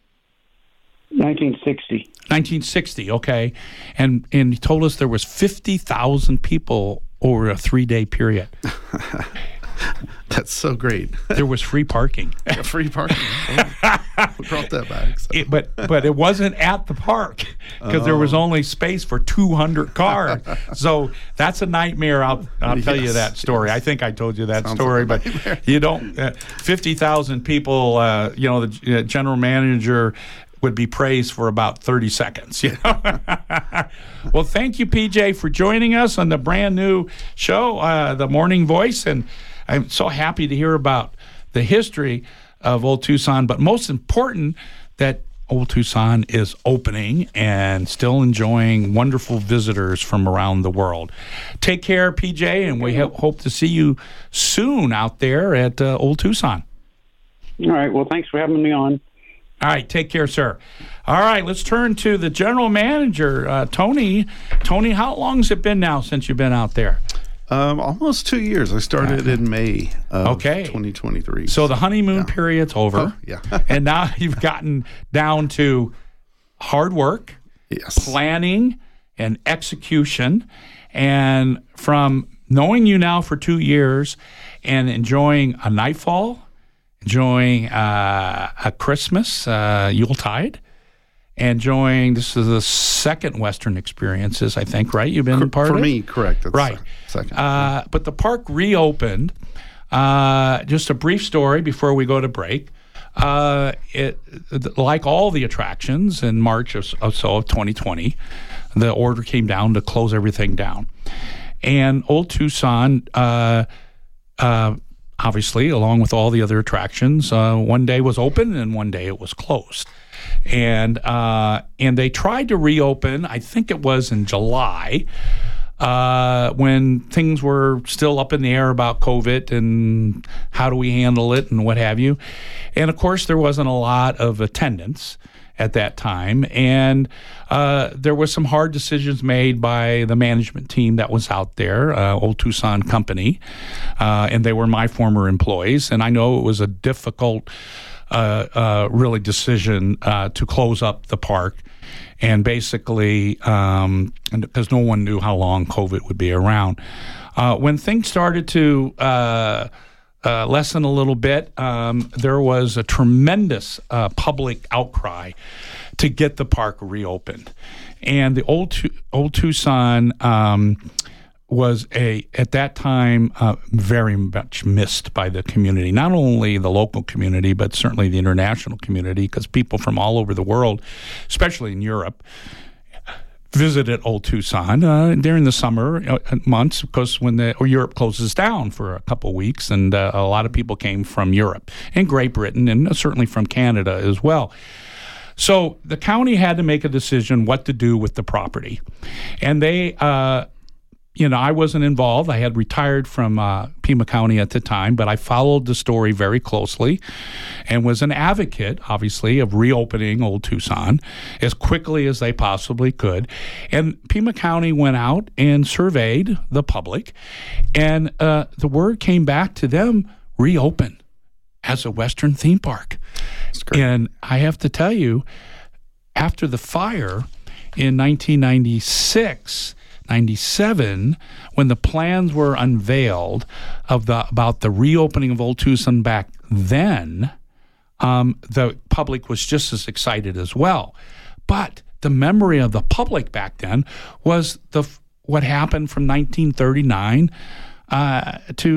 1960. 1960, okay. And he told us there was 50,000 people over a 3-day period. That's so great. There was free parking. Yeah, free parking. We brought that back. So. But it wasn't at the park because there was only space for 200 cars. So that's a nightmare. I'll tell you that story. Yes. I think I told you that story, but you don't. 50,000 people. The general manager would be praised for about 30 seconds. You know? Well, thank you, PJ, for joining us on the brand new show, The Morning Voice, and I'm so happy to hear about the history of Old Tucson, but most important, that Old Tucson is opening and still enjoying wonderful visitors from around the world. Take care, PJ, and we hope to see you soon out there at Old Tucson. All right. Well, thanks for having me on. All right. Take care, sir. All right. Let's turn to the general manager, Tony. Tony, how long has it been now since you've been out there? Almost 2 years. I started in May of 2023. So the honeymoon period's over. Yeah. And now you've gotten down to hard work, yes, planning, and execution. And from knowing you now for 2 years and enjoying a nightfall, enjoying a Christmas, Yuletide, enjoying, this is the second Western experiences, I think, right? You've been part of it? For me, correct. That's right. Second. But the park reopened. Just a brief story before we go to break. Like all the attractions in March of 2020, the order came down to close everything down. And Old Tucson, obviously, along with all the other attractions, one day was open and one day it was closed. And they tried to reopen, I think it was in July, when things were still up in the air about COVID and how do we handle it and what have you. And, of course, there wasn't a lot of attendance at that time. And there was some hard decisions made by the management team that was out there, Old Tucson Company, and they were my former employees. And I know it was a difficult really decision to close up the park, and basically because no one knew how long COVID would be around. When things started to lessen a little bit, there was a tremendous public outcry to get the park reopened, and the Old Tucson was at that time very much missed by the community, not only the local community, but certainly the international community, because people from all over the world, especially in Europe, visited Old Tucson during the summer months, because when Europe closes down for a couple of weeks, and a lot of people came from Europe and Great Britain, and certainly from Canada as well. So the county had to make a decision what to do with the property, and they I wasn't involved. I had retired from Pima County at the time, but I followed the story very closely and was an advocate, obviously, of reopening Old Tucson as quickly as they possibly could. And Pima County went out and surveyed the public, and the word came back to them, reopen as a Western theme park. And I have to tell you, after the fire in 1996, 97, when the plans were unveiled about the reopening of Old Tucson back then, the public was just as excited as well. But the memory of the public back then was what happened from 1939 to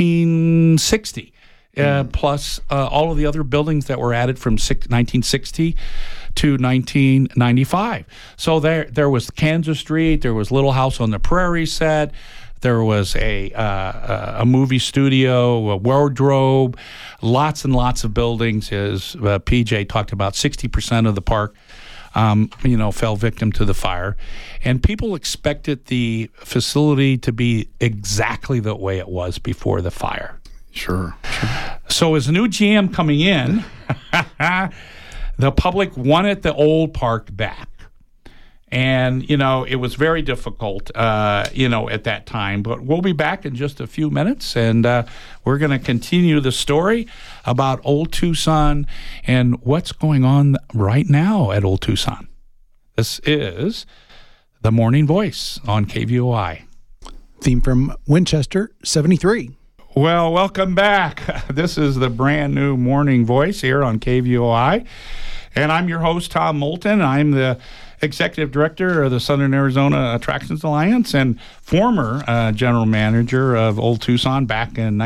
1960. Plus all of the other buildings that were added from 1960 to 1995. So there was Kansas Street, there was Little House on the Prairie set, there was a movie studio, a wardrobe, lots and lots of buildings. As PJ talked about, 60% of the park fell victim to the fire. And people expected the facility to be exactly the way it was before the fire. Sure. So as a new GM coming in, the public wanted the old park back. And, it was very difficult, at that time. But we'll be back in just a few minutes, and we're going to continue the story about Old Tucson and what's going on right now at Old Tucson. This is The Morning Voice on KVOI. Theme from Winchester, 73. Well, welcome back. This is the brand new Morning Voice here on KVOI. And I'm your host, Tom Moulton. I'm the Executive Director of the Southern Arizona Attractions Alliance and former General Manager of Old Tucson back in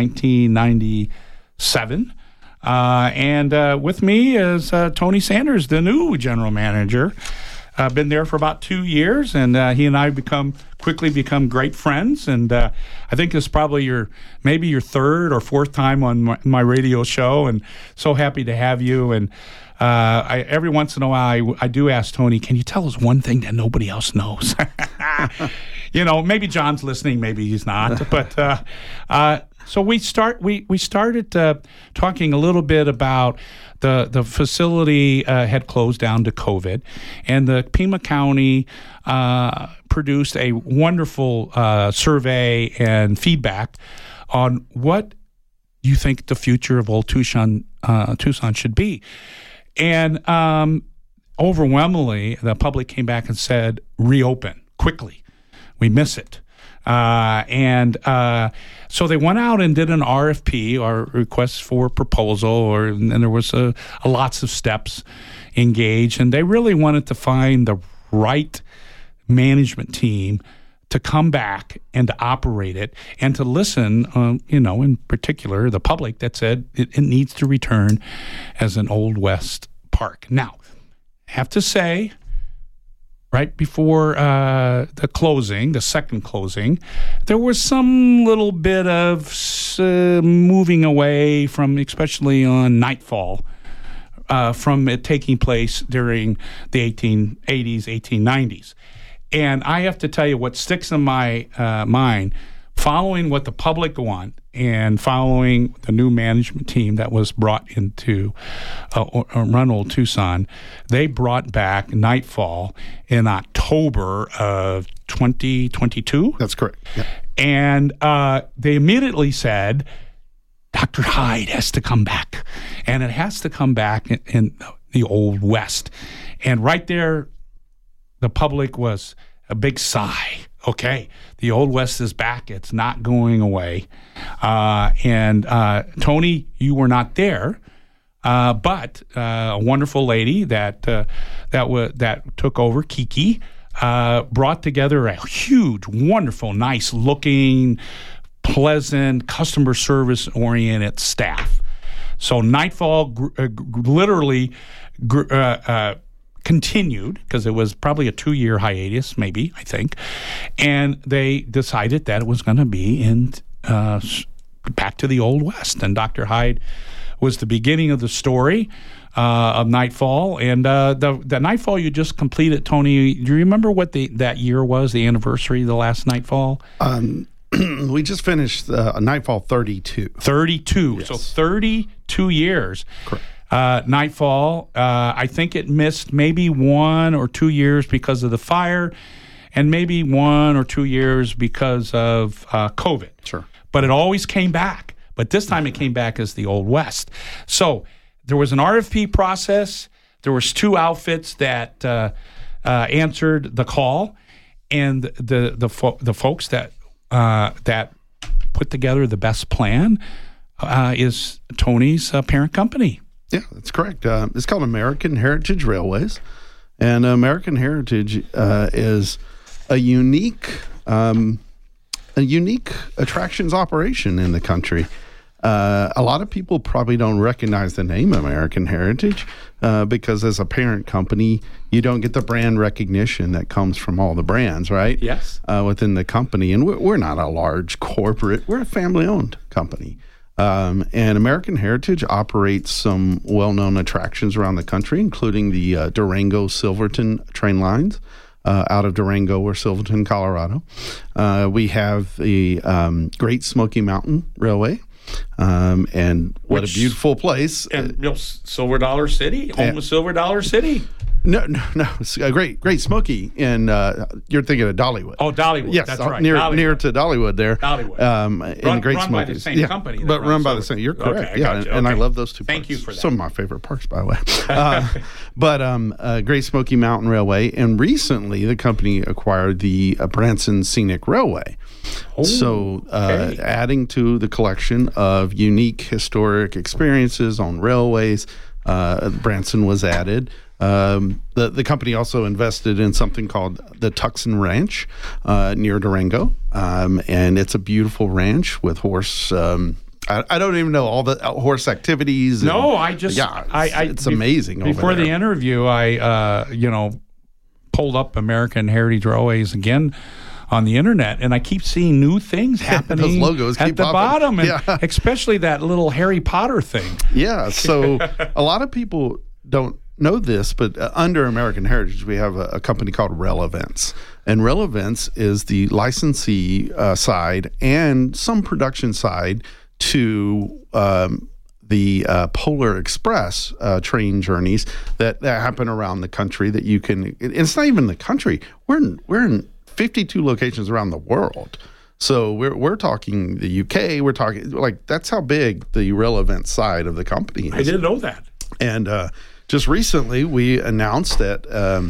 1997. And with me is Tony Sanders, the new General Manager. Been there for about 2 years, and he and I quickly become great friends. And I think this is probably maybe your third or fourth time on my radio show, and so happy to have you. And every once in a while, I do ask Tony, can you tell us one thing that nobody else knows? Maybe John's listening, maybe he's not. But so we started talking a little bit about the facility had closed down to COVID, and the Pima County produced a wonderful survey and feedback on what you think the future of Old Tucson should be. And overwhelmingly, the public came back and said, reopen quickly. We miss it. So they went out and did an RFP, or request for proposal, and there was lots of steps engaged. And they really wanted to find the right management team to come back and to operate it and to listen, in particular, the public that said it needs to return as an Old West park. Now, I have to say, right before the second closing, there was some little bit of moving away from, especially on Nightfall, from it taking place during the 1880s, 1890s. And I have to tell you what sticks in my mind, following what the public want and following the new management team that was brought into run Old Tucson, they brought back Nightfall in October of 2022. That's correct. Yeah. And they immediately said, Dr. Hyde has to come back. And it has to come back in the Old West. And right there, the public was a big sigh. Okay, the Old West is back. It's not going away. And Tony, you were not there, but a wonderful lady that took over, Kiki, brought together a huge, wonderful, nice-looking, pleasant, customer service-oriented staff. So Nightfall literally continued, because it was probably a 2-year hiatus, maybe, I think, and they decided that it was going to be back to the Old West. And Dr. Hyde was the beginning of the story of Nightfall. And the Nightfall you just completed, Tony, do you remember what that year was, the anniversary of the last Nightfall? We just finished Nightfall 32. 32. Yes. So 32 years. Correct. Nightfall, I think it missed maybe 1 or 2 years because of the fire, and maybe 1 or 2 years because of COVID. Sure. But it always came back. But this time it came back as the Old West. So there was an RFP process. There was 2 outfits that answered the call, and the folks that put together the best plan is Tony's parent company. Yeah, that's correct. It's called American Heritage Railways, and American Heritage is a unique attractions operation in the country. A lot of people probably don't recognize the name American Heritage because as a parent company, you don't get the brand recognition that comes from all the brands, right? Yes. Within the company. And we're not a large corporate. We're a family-owned company. And American Heritage operates some well-known attractions around the country, including the Durango-Silverton train lines out of Durango or Silverton, Colorado. We have the Great Smoky Mountain Railway. And what a beautiful place. And Silver Dollar City, home of Silver Dollar City. No. It's a Great Smoky in you're thinking of Dollywood. Oh, Dollywood. Yes, that's right. Near to Dollywood there. Dollywood. In the Great run Smoky. by the same company. But run by the same. You're correct. Okay, yeah, gotcha. and I Okay. love those two parks. Thank you for that. Some of my favorite parks, by the way. But Great Smoky Mountain Railway, and recently the company acquired the Branson Scenic Railway. So adding to the collection of unique historic experiences on railways, Branson was added. The company also invested in something called the Tucson Ranch near Durango, and it's a beautiful ranch with horse. I don't even know all the horse activities. No, it's amazing. Before the interview, I pulled up American Heritage Railways again on the internet, and I keep seeing new things happening. Those logos at keep the popping. bottom, and especially that little Harry Potter thing. Yeah, so a lot of people don't know this, but under American Heritage, we have a company called Rail Events. And Rail Events is the licensee side and some production side to the Polar Express train journeys that happen around the country that you can. It's not even the country. We're in 52 locations around the world. So we're talking the UK. We're talking that's how big the Rail Events side of the company is. I didn't know that. And just recently, we announced that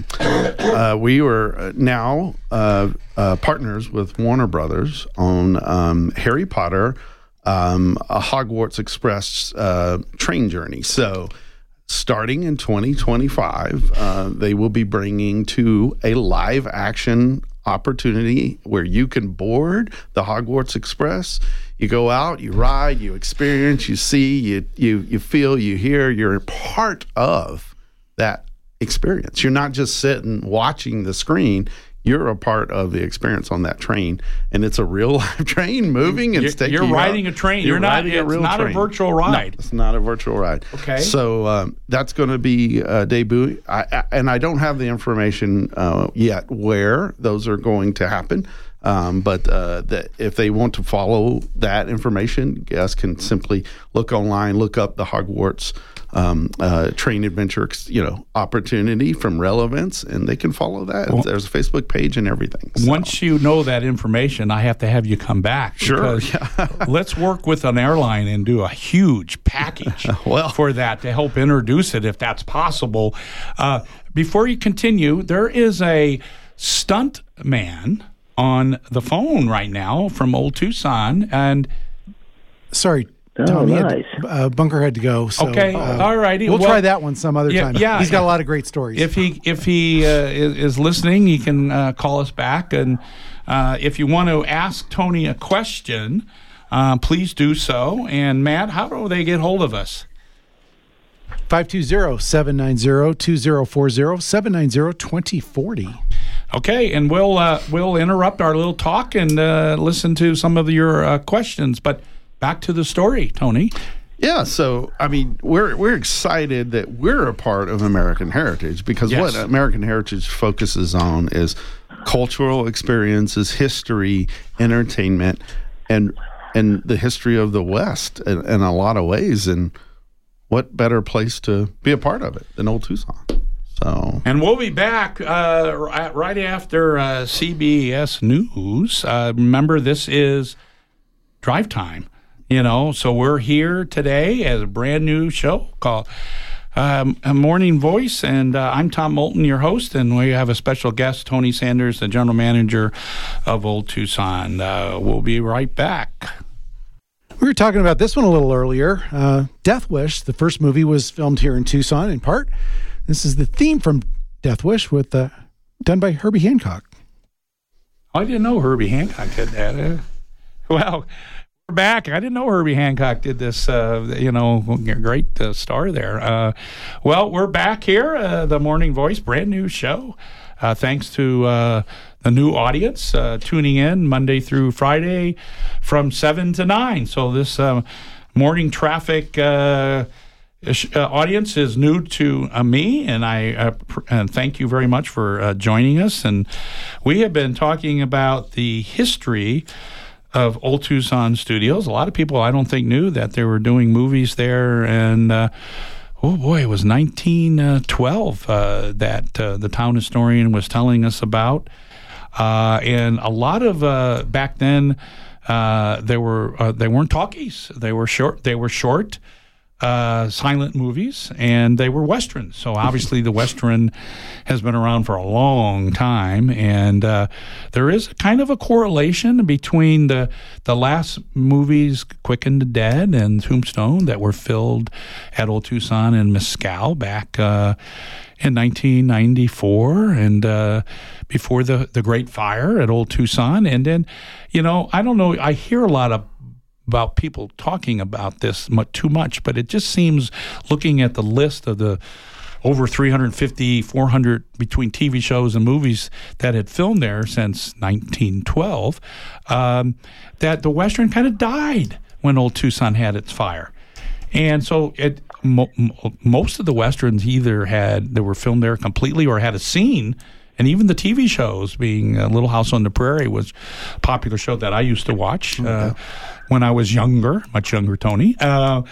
we were now partners with Warner Brothers on Harry Potter, a Hogwarts Express train journey. So starting in 2025, they will be bringing to a live action opportunity where you can board the Hogwarts Express. You go out, you ride, you experience, you see, you feel, you hear. You're part of that experience. You're not just sitting watching the screen. You're a part of the experience on that train, and it's a real live train moving and taking You're you riding out. a train. You're riding It's not train. a virtual ride. No, it's not a virtual ride. Okay. So that's going to be debut, and I don't have the information yet where those are going to happen. But if they want to follow that information, guests can simply look online, look up the Hogwarts train adventure, opportunity from Rail Events, and they can follow that. Well, there's a Facebook page and everything. So. Once you know that information, I have to have you come back. Sure. Let's work with an airline and do a huge package for that to help introduce it, if that's possible. Before you continue, there is a stunt man on the phone right now from Old Tucson, and sorry, Oh, Tom, nice. Bunker had to go. So, okay, all righty. We'll try that one some other time. Yeah, he's got a lot of great stories. If he is listening, he can call us back, and if you want to ask Tony a question, please do so. And Matt, how do they get hold of us? 520-790-2040, 790-2040. Okay, and we'll interrupt our little talk and listen to some of your questions. But back to the story, Tony. Yeah, so I mean, we're excited that we're a part of American Heritage because what American Heritage focuses on is cultural experiences, history, entertainment, and the history of the West in a lot of ways. And what better place to be a part of it than Old Tucson? So, and we'll be back right after CBS News. Remember, this is Drive Time. So we're here today as a brand new show called A Morning Voice, and I'm Tom Moulton, your host, and we have a special guest, Tony Sanders, the general manager of Old Tucson. We'll be right back. We were talking about this one a little earlier. Death Wish, the first movie, was filmed here in Tucson in part. This is the theme from Death Wish done by Herbie Hancock. I didn't know Herbie Hancock did that. Well, we're back. I didn't know Herbie Hancock did this, great star there. Well, we're back here, The Morning Voice, brand new show. Thanks to the new audience tuning in Monday through Friday from 7 to 9. So this morning traffic audience is new to me, and I thank you very much for joining us. And we have been talking about the history of Old Tucson Studios. A lot of people, I don't think, knew that they were doing movies there, and it was 1912 that the town historian was telling us about. And a lot of back then, they weren't talkies. They were short. Silent movies, and they were Westerns. So obviously the Western has been around for a long time, and there is kind of a correlation between the last movies, Quick and the Dead and Tombstone, that were filmed at Old Tucson and Mescal back in 1994 and before the Great Fire at Old Tucson. And then, I don't know, I hear a lot about people talking about this too much, but it just seems, looking at the list of the over 350, 400 between TV shows and movies that had filmed there since 1912, that the Western kind of died when Old Tucson had its fire. And so most of the Westerns they were filmed there completely or had a scene. And even the TV shows, being Little House on the Prairie was a popular show that I used to watch when I was younger, much younger, Tony. And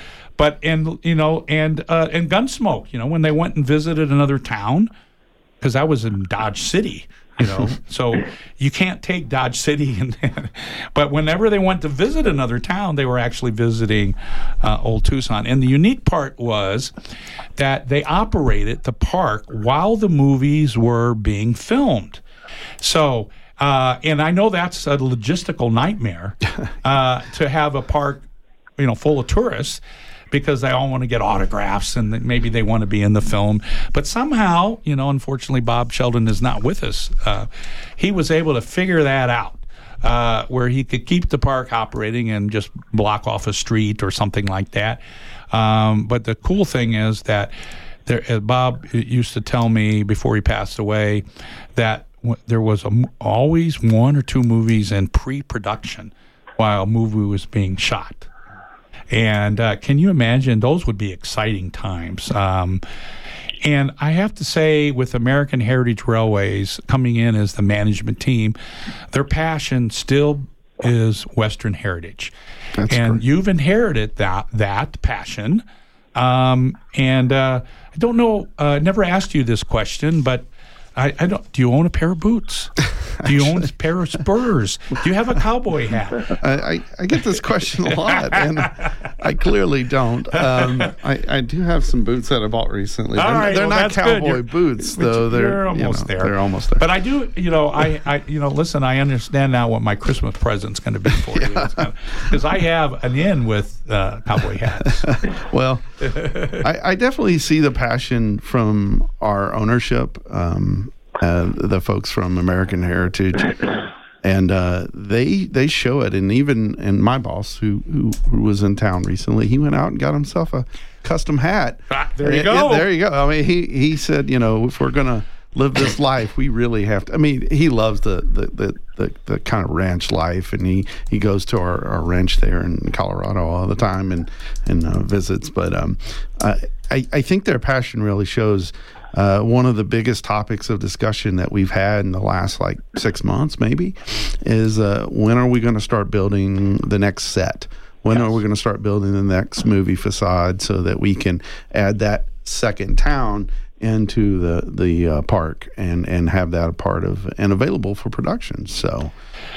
Gunsmoke, when they went and visited another town, because I was in Dodge City, so you can't take Dodge City. But whenever they went to visit another town, they were actually visiting Old Tucson. And the unique part was that they operated the park while the movies were being filmed. So, and I know that's a logistical nightmare to have a park, full of tourists, because they all want to get autographs and maybe they want to be in the film. But somehow, unfortunately, Bob Sheldon is not with us. He was able to figure that out, where he could keep the park operating and just block off a street or something like that. But the cool thing is that Bob used to tell me before he passed away that there was always one or two movies in pre-production while a movie was being shot. And can you imagine? Those would be exciting times. And I have to say, with American Heritage Railways coming in as the management team, their passion still is Western heritage. That's and great. You've inherited that passion. And I don't know, never asked you this question, but I don't. Do you own a pair of boots? Do you own a pair of spurs? Do you have a cowboy hat? I get this question a lot, and I clearly don't. I do have some boots that I bought recently. They're not cowboy boots, though. You're almost there. They're almost there. But I do, listen, I understand now what my Christmas present's going to be for you. Because I have an in with cowboy hats. Well, I definitely see the passion from our ownership, the folks from American Heritage, and they show it. And my boss, who was in town recently, he went out and got himself a custom hat. There you go. There you go. I mean, he said, if we're gonna live this life, we really have to. I mean, he loves the kind of ranch life, and he goes to our ranch there in Colorado all the time and visits. But I think their passion really shows. One of the biggest topics of discussion that we've had in the last 6 months maybe is when are we going to start building the next set? When are we going to start building the next movie facade so that we can add that second town into the park and have that a part of and available for production? So,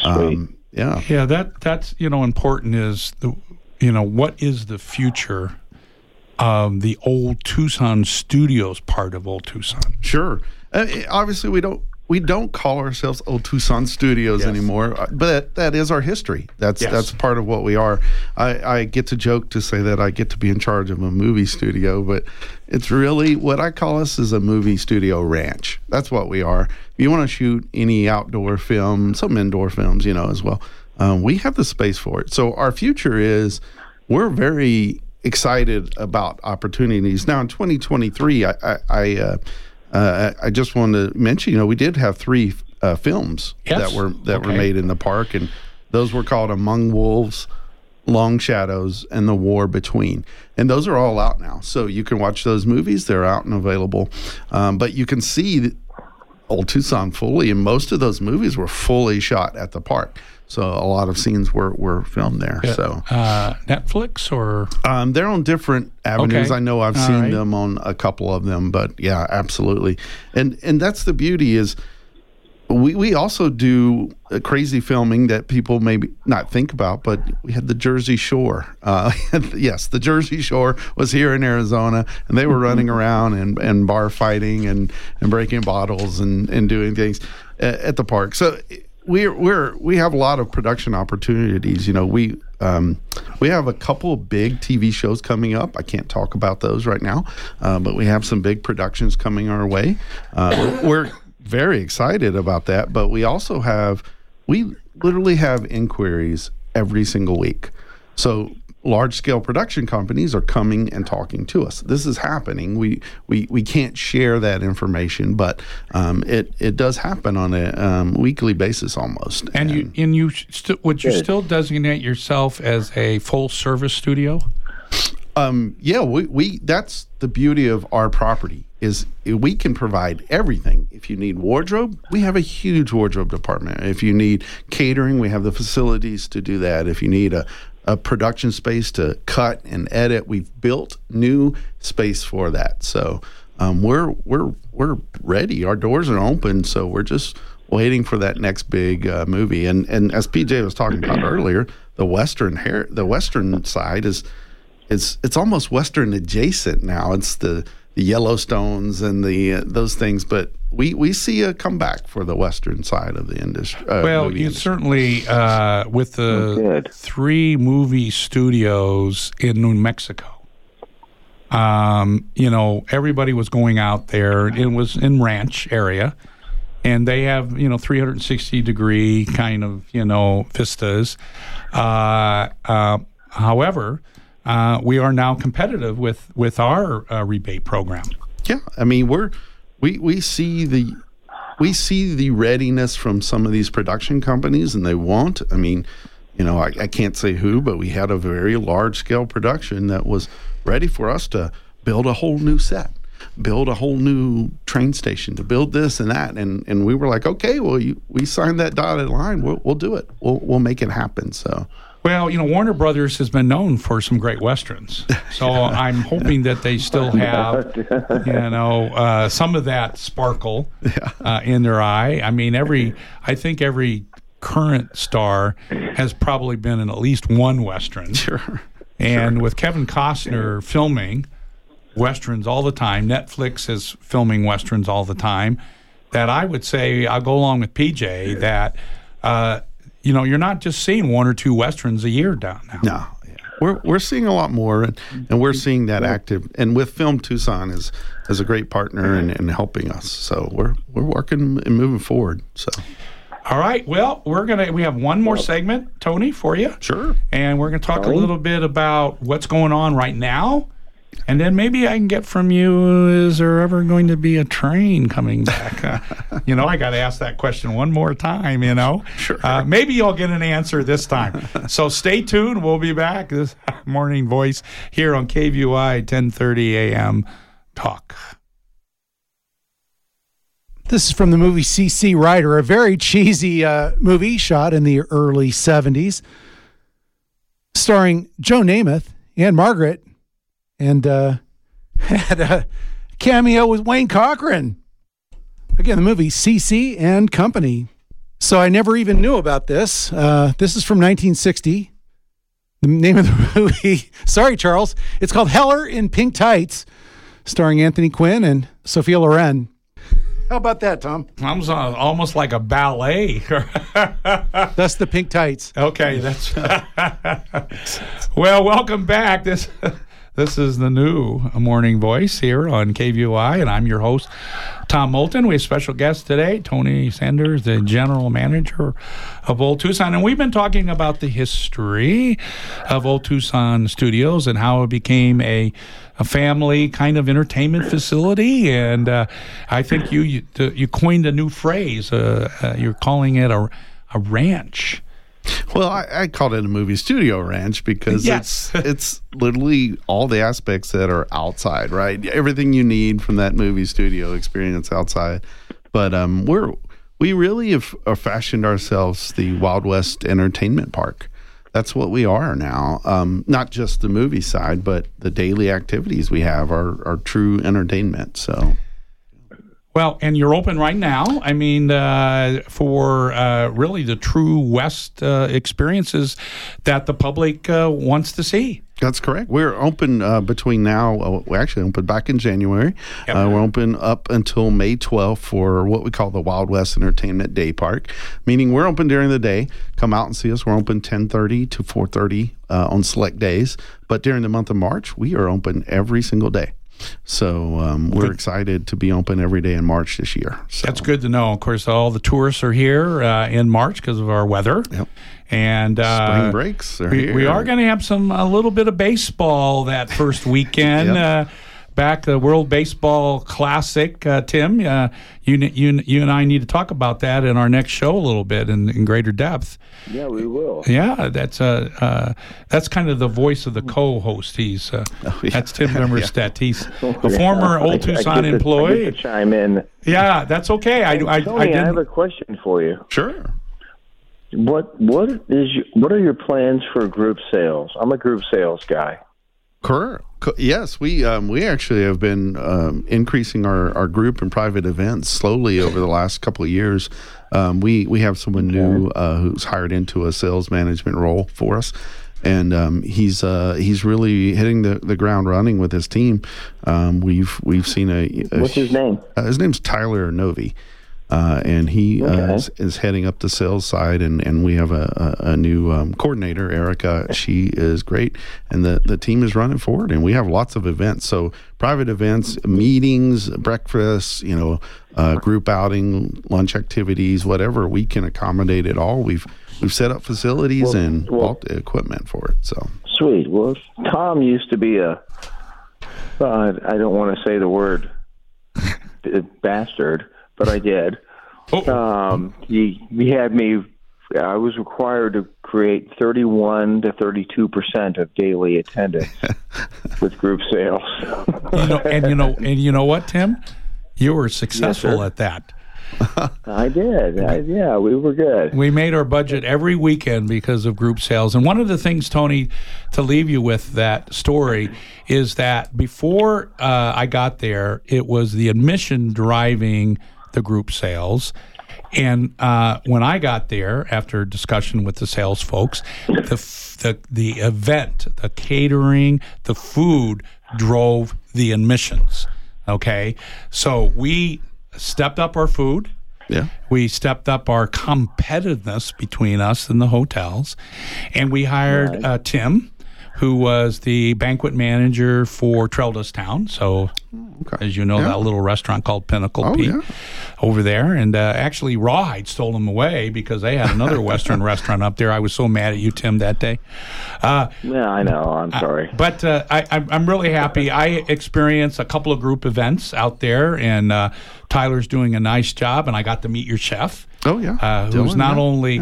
yeah, that's important is what is the future of the Old Tucson Studios part of Old Tucson? Sure. Obviously, we don't call ourselves Old Tucson Studios anymore, but that is our history. That's part of what we are. I get to joke to say that I get to be in charge of a movie studio, but it's really what I call us is a movie studio ranch. That's what we are. If you want to shoot any outdoor film, some indoor films, as well, we have the space for it. So our future is we're very excited about opportunities. Now in 2023, I just wanted to mention, we did have 3 films that were made in the park, and those were called Among Wolves, Long Shadows, and The War Between. And those are all out now. So you can watch those movies. They're out and available. But you can see Old Tucson fully, and most of those movies were fully shot at the park. So a lot of scenes were filmed there. Yeah. So Netflix or they're on different avenues. Okay. I know I've seen them on a couple of them, but yeah, absolutely. And that's the beauty is we also do crazy filming that people maybe not think about, but we had the Jersey Shore. Yes, the Jersey Shore was here in Arizona, and they were running around and bar fighting and breaking bottles and doing things at the park. So we have a lot of production opportunities. You know, we have a couple of big TV shows coming up. I can't talk about those right now, but we have some big productions coming our way. We're very excited about that, but we literally have inquiries every single week. So large scale production companies are coming and talking to us. This is happening. We can't share that information, but it does happen on a weekly basis almost. would you still designate yourself as a full service studio? Yeah, we that's the beauty of our property is we can provide everything. If you need wardrobe, we have a huge wardrobe department. If you need catering, we have the facilities to do that. If you need a production space to cut and edit, we've built new space for that. So we're ready. Our doors are open, so we're just waiting for that next big movie. And as PJ was talking about earlier, the western side is it's almost Western adjacent now. It's the Yellowstones and those things, but we see a comeback for the Western side of the industry. Well, you certainly with the 3 movie studios in New Mexico. Everybody was going out there. It was in ranch area, and they have 360-degree kind of vistas. However, we are now competitive with our rebate program. Yeah, I mean we see the readiness from some of these production companies, and they want. I mean, I can't say who, but we had a very large scale production that was ready for us to build a whole new set, build a whole new train station, to build this and that, and we were like, okay, well, we signed that dotted line, we'll do it, we'll make it happen. So. Well, Warner Brothers has been known for some great Westerns. So I'm hoping that they still have, some of that sparkle in their eye. I mean, I think every current star has probably been in at least one Western. Sure. And with Kevin Costner filming Westerns all the time, Netflix is filming Westerns all the time, that I would say, I'll go along with PJ, that you're not just seeing 1 or 2 Westerns a year down now. No, we're seeing a lot more, and we're seeing that active. And with Film Tucson is a great partner in helping us. So we're working and moving forward. So. All right. Well, we have one more segment, Tony, for you. Sure. And we're going to talk a little bit about what's going on right now. And then maybe I can get from you, is there ever going to be a train coming back? I got to ask that question one more time, Sure. Maybe you'll get an answer this time. So stay tuned. We'll be back. This Morning Voice here on KVUI 1030 AM Talk. This is from the movie C.C. Rider, a very cheesy movie shot in the early 70s, starring Joe Namath and Margaret, and had a cameo with Wayne Cochran. Again, the movie C.C. and Company. So I never even knew about this. This is from 1960. The name of the movie, sorry, Charles, it's called Heller in Pink Tights, starring Anthony Quinn and Sophia Loren. How about that, Tom? Sounds almost like a ballet. That's the Pink Tights. Okay, that's well, welcome back. This is the new Morning Voice here on KVUI, and I'm your host, Tom Moulton. We have special guest today, Tony Sanders, the general manager of Old Tucson. And we've been talking about the history of Old Tucson Studios and how it became a family kind of entertainment facility. And I think you coined a new phrase. You're calling it a ranch. Well, I called it a movie studio ranch because Yes. it's literally all the aspects that are outside, right? Everything you need from that movie studio experience outside. But we really have fashioned ourselves the Wild West Entertainment Park. That's what we are now. Not just the movie side, but the daily activities we have are true entertainment. So. Well, and you're open right now. I mean, for really the true West experiences that the public wants to see. That's correct. We're open between now. We actually opened back in January. Yep. We're open up until May 12th for what we call the Wild West Entertainment Day Park, meaning we're open during the day. Come out and see us. We're open 10:30 to 4:30 on select days. But during the month of March, we are open every single day. So we're excited to be open every day in March this year. So. That's good to know. Of course, all the tourists are here in March because of our weather. Yep. And spring breaks are here. We are going to have a little bit of baseball that first weekend. Yep. Back the World Baseball Classic, Tim. You and I need to talk about that in our next show a little bit in greater depth. Yeah, we will. Yeah, that's kind of the voice of the co-host. That's Tim Bimmerstedt. He's a former Old Tucson employee. I get to chime in. Yeah, that's okay. Tony, I have a question for you. Sure. What are your plans for group sales? I'm a group sales guy. Correct. Yes, we actually have been increasing our group and private events slowly over the last couple of years. We have someone new who's hired into a sales management role for us, and he's really hitting the ground running with his team. We've seen What's his name? His name's Tyler Novi. And he is heading up the sales side, and we have a new coordinator, Erica. She is great, and the team is running forward, and we have lots of events. So private events, meetings, breakfasts, group outing, lunch activities, whatever, we can accommodate it all. We've set up facilities and bought the equipment for it. So sweet. Well, Tom used to be I don't want to say the word bastard, but I did. He had me. I was required to create 31 to 32% of daily attendance with group sales. And you know what, Tim? You were successful at that. I did. Yeah, we were good. We made our budget every weekend because of group sales. And one of the things, Tony, to leave you with that story is that before I got there, it was the admission driving the group sales. And when I got there, after discussion with the sales folks, the event, the catering, the food drove the admissions. Okay, so we stepped up our food. Yeah, we stepped up our competitiveness between us and the hotels, and we hired Tim, who was the banquet manager for Trellis Town. So, as you know, that little restaurant called Pinnacle Pete over there. And actually, Rawhide stole them away because they had another Western restaurant up there. I was so mad at you, Tim, that day. Yeah, I know. I'm sorry. But I'm really happy. I experienced a couple of group events out there, and Tyler's doing a nice job, and I got to meet your chef. Oh yeah, who's not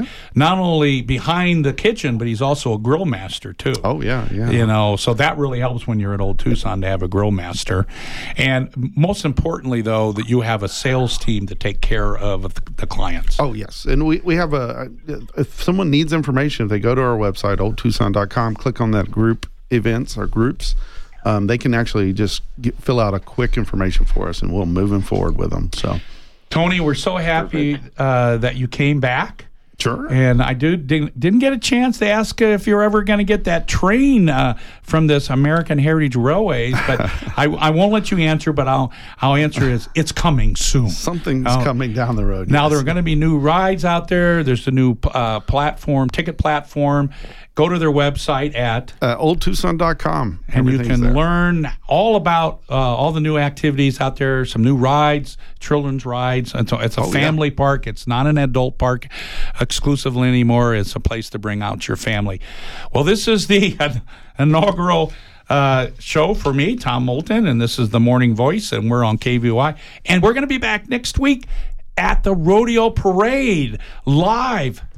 only behind the kitchen, but he's also a grill master too. Oh yeah. So that really helps when you're at Old Tucson to have a grill master, and most importantly, though, that you have a sales team to take care of the clients. Oh yes, and we have if someone needs information, if they go to our website oldtucson.com, click on that group events or groups. They can actually just fill out a quick information for us, and we'll move them forward with them. So. Tony, we're so happy that you came back. Sure. And I didn't get a chance to ask if you're ever going to get that train from this American Heritage Railways, but I won't let you answer, but I'll answer it's coming soon. Something's coming down the road. Now, there are going to be new rides out there. There's the new ticket platform. Go to their website at oldtucson.com. And you can learn all about all the new activities out there, some new rides, children's rides. And so it's a family park. It's not an adult park exclusively anymore. It's a place to bring out your family. Well, this is the inaugural show for me, Tom Moulton, and this is the Morning Voice, and we're on KVOI. And we're going to be back next week at the Rodeo Parade live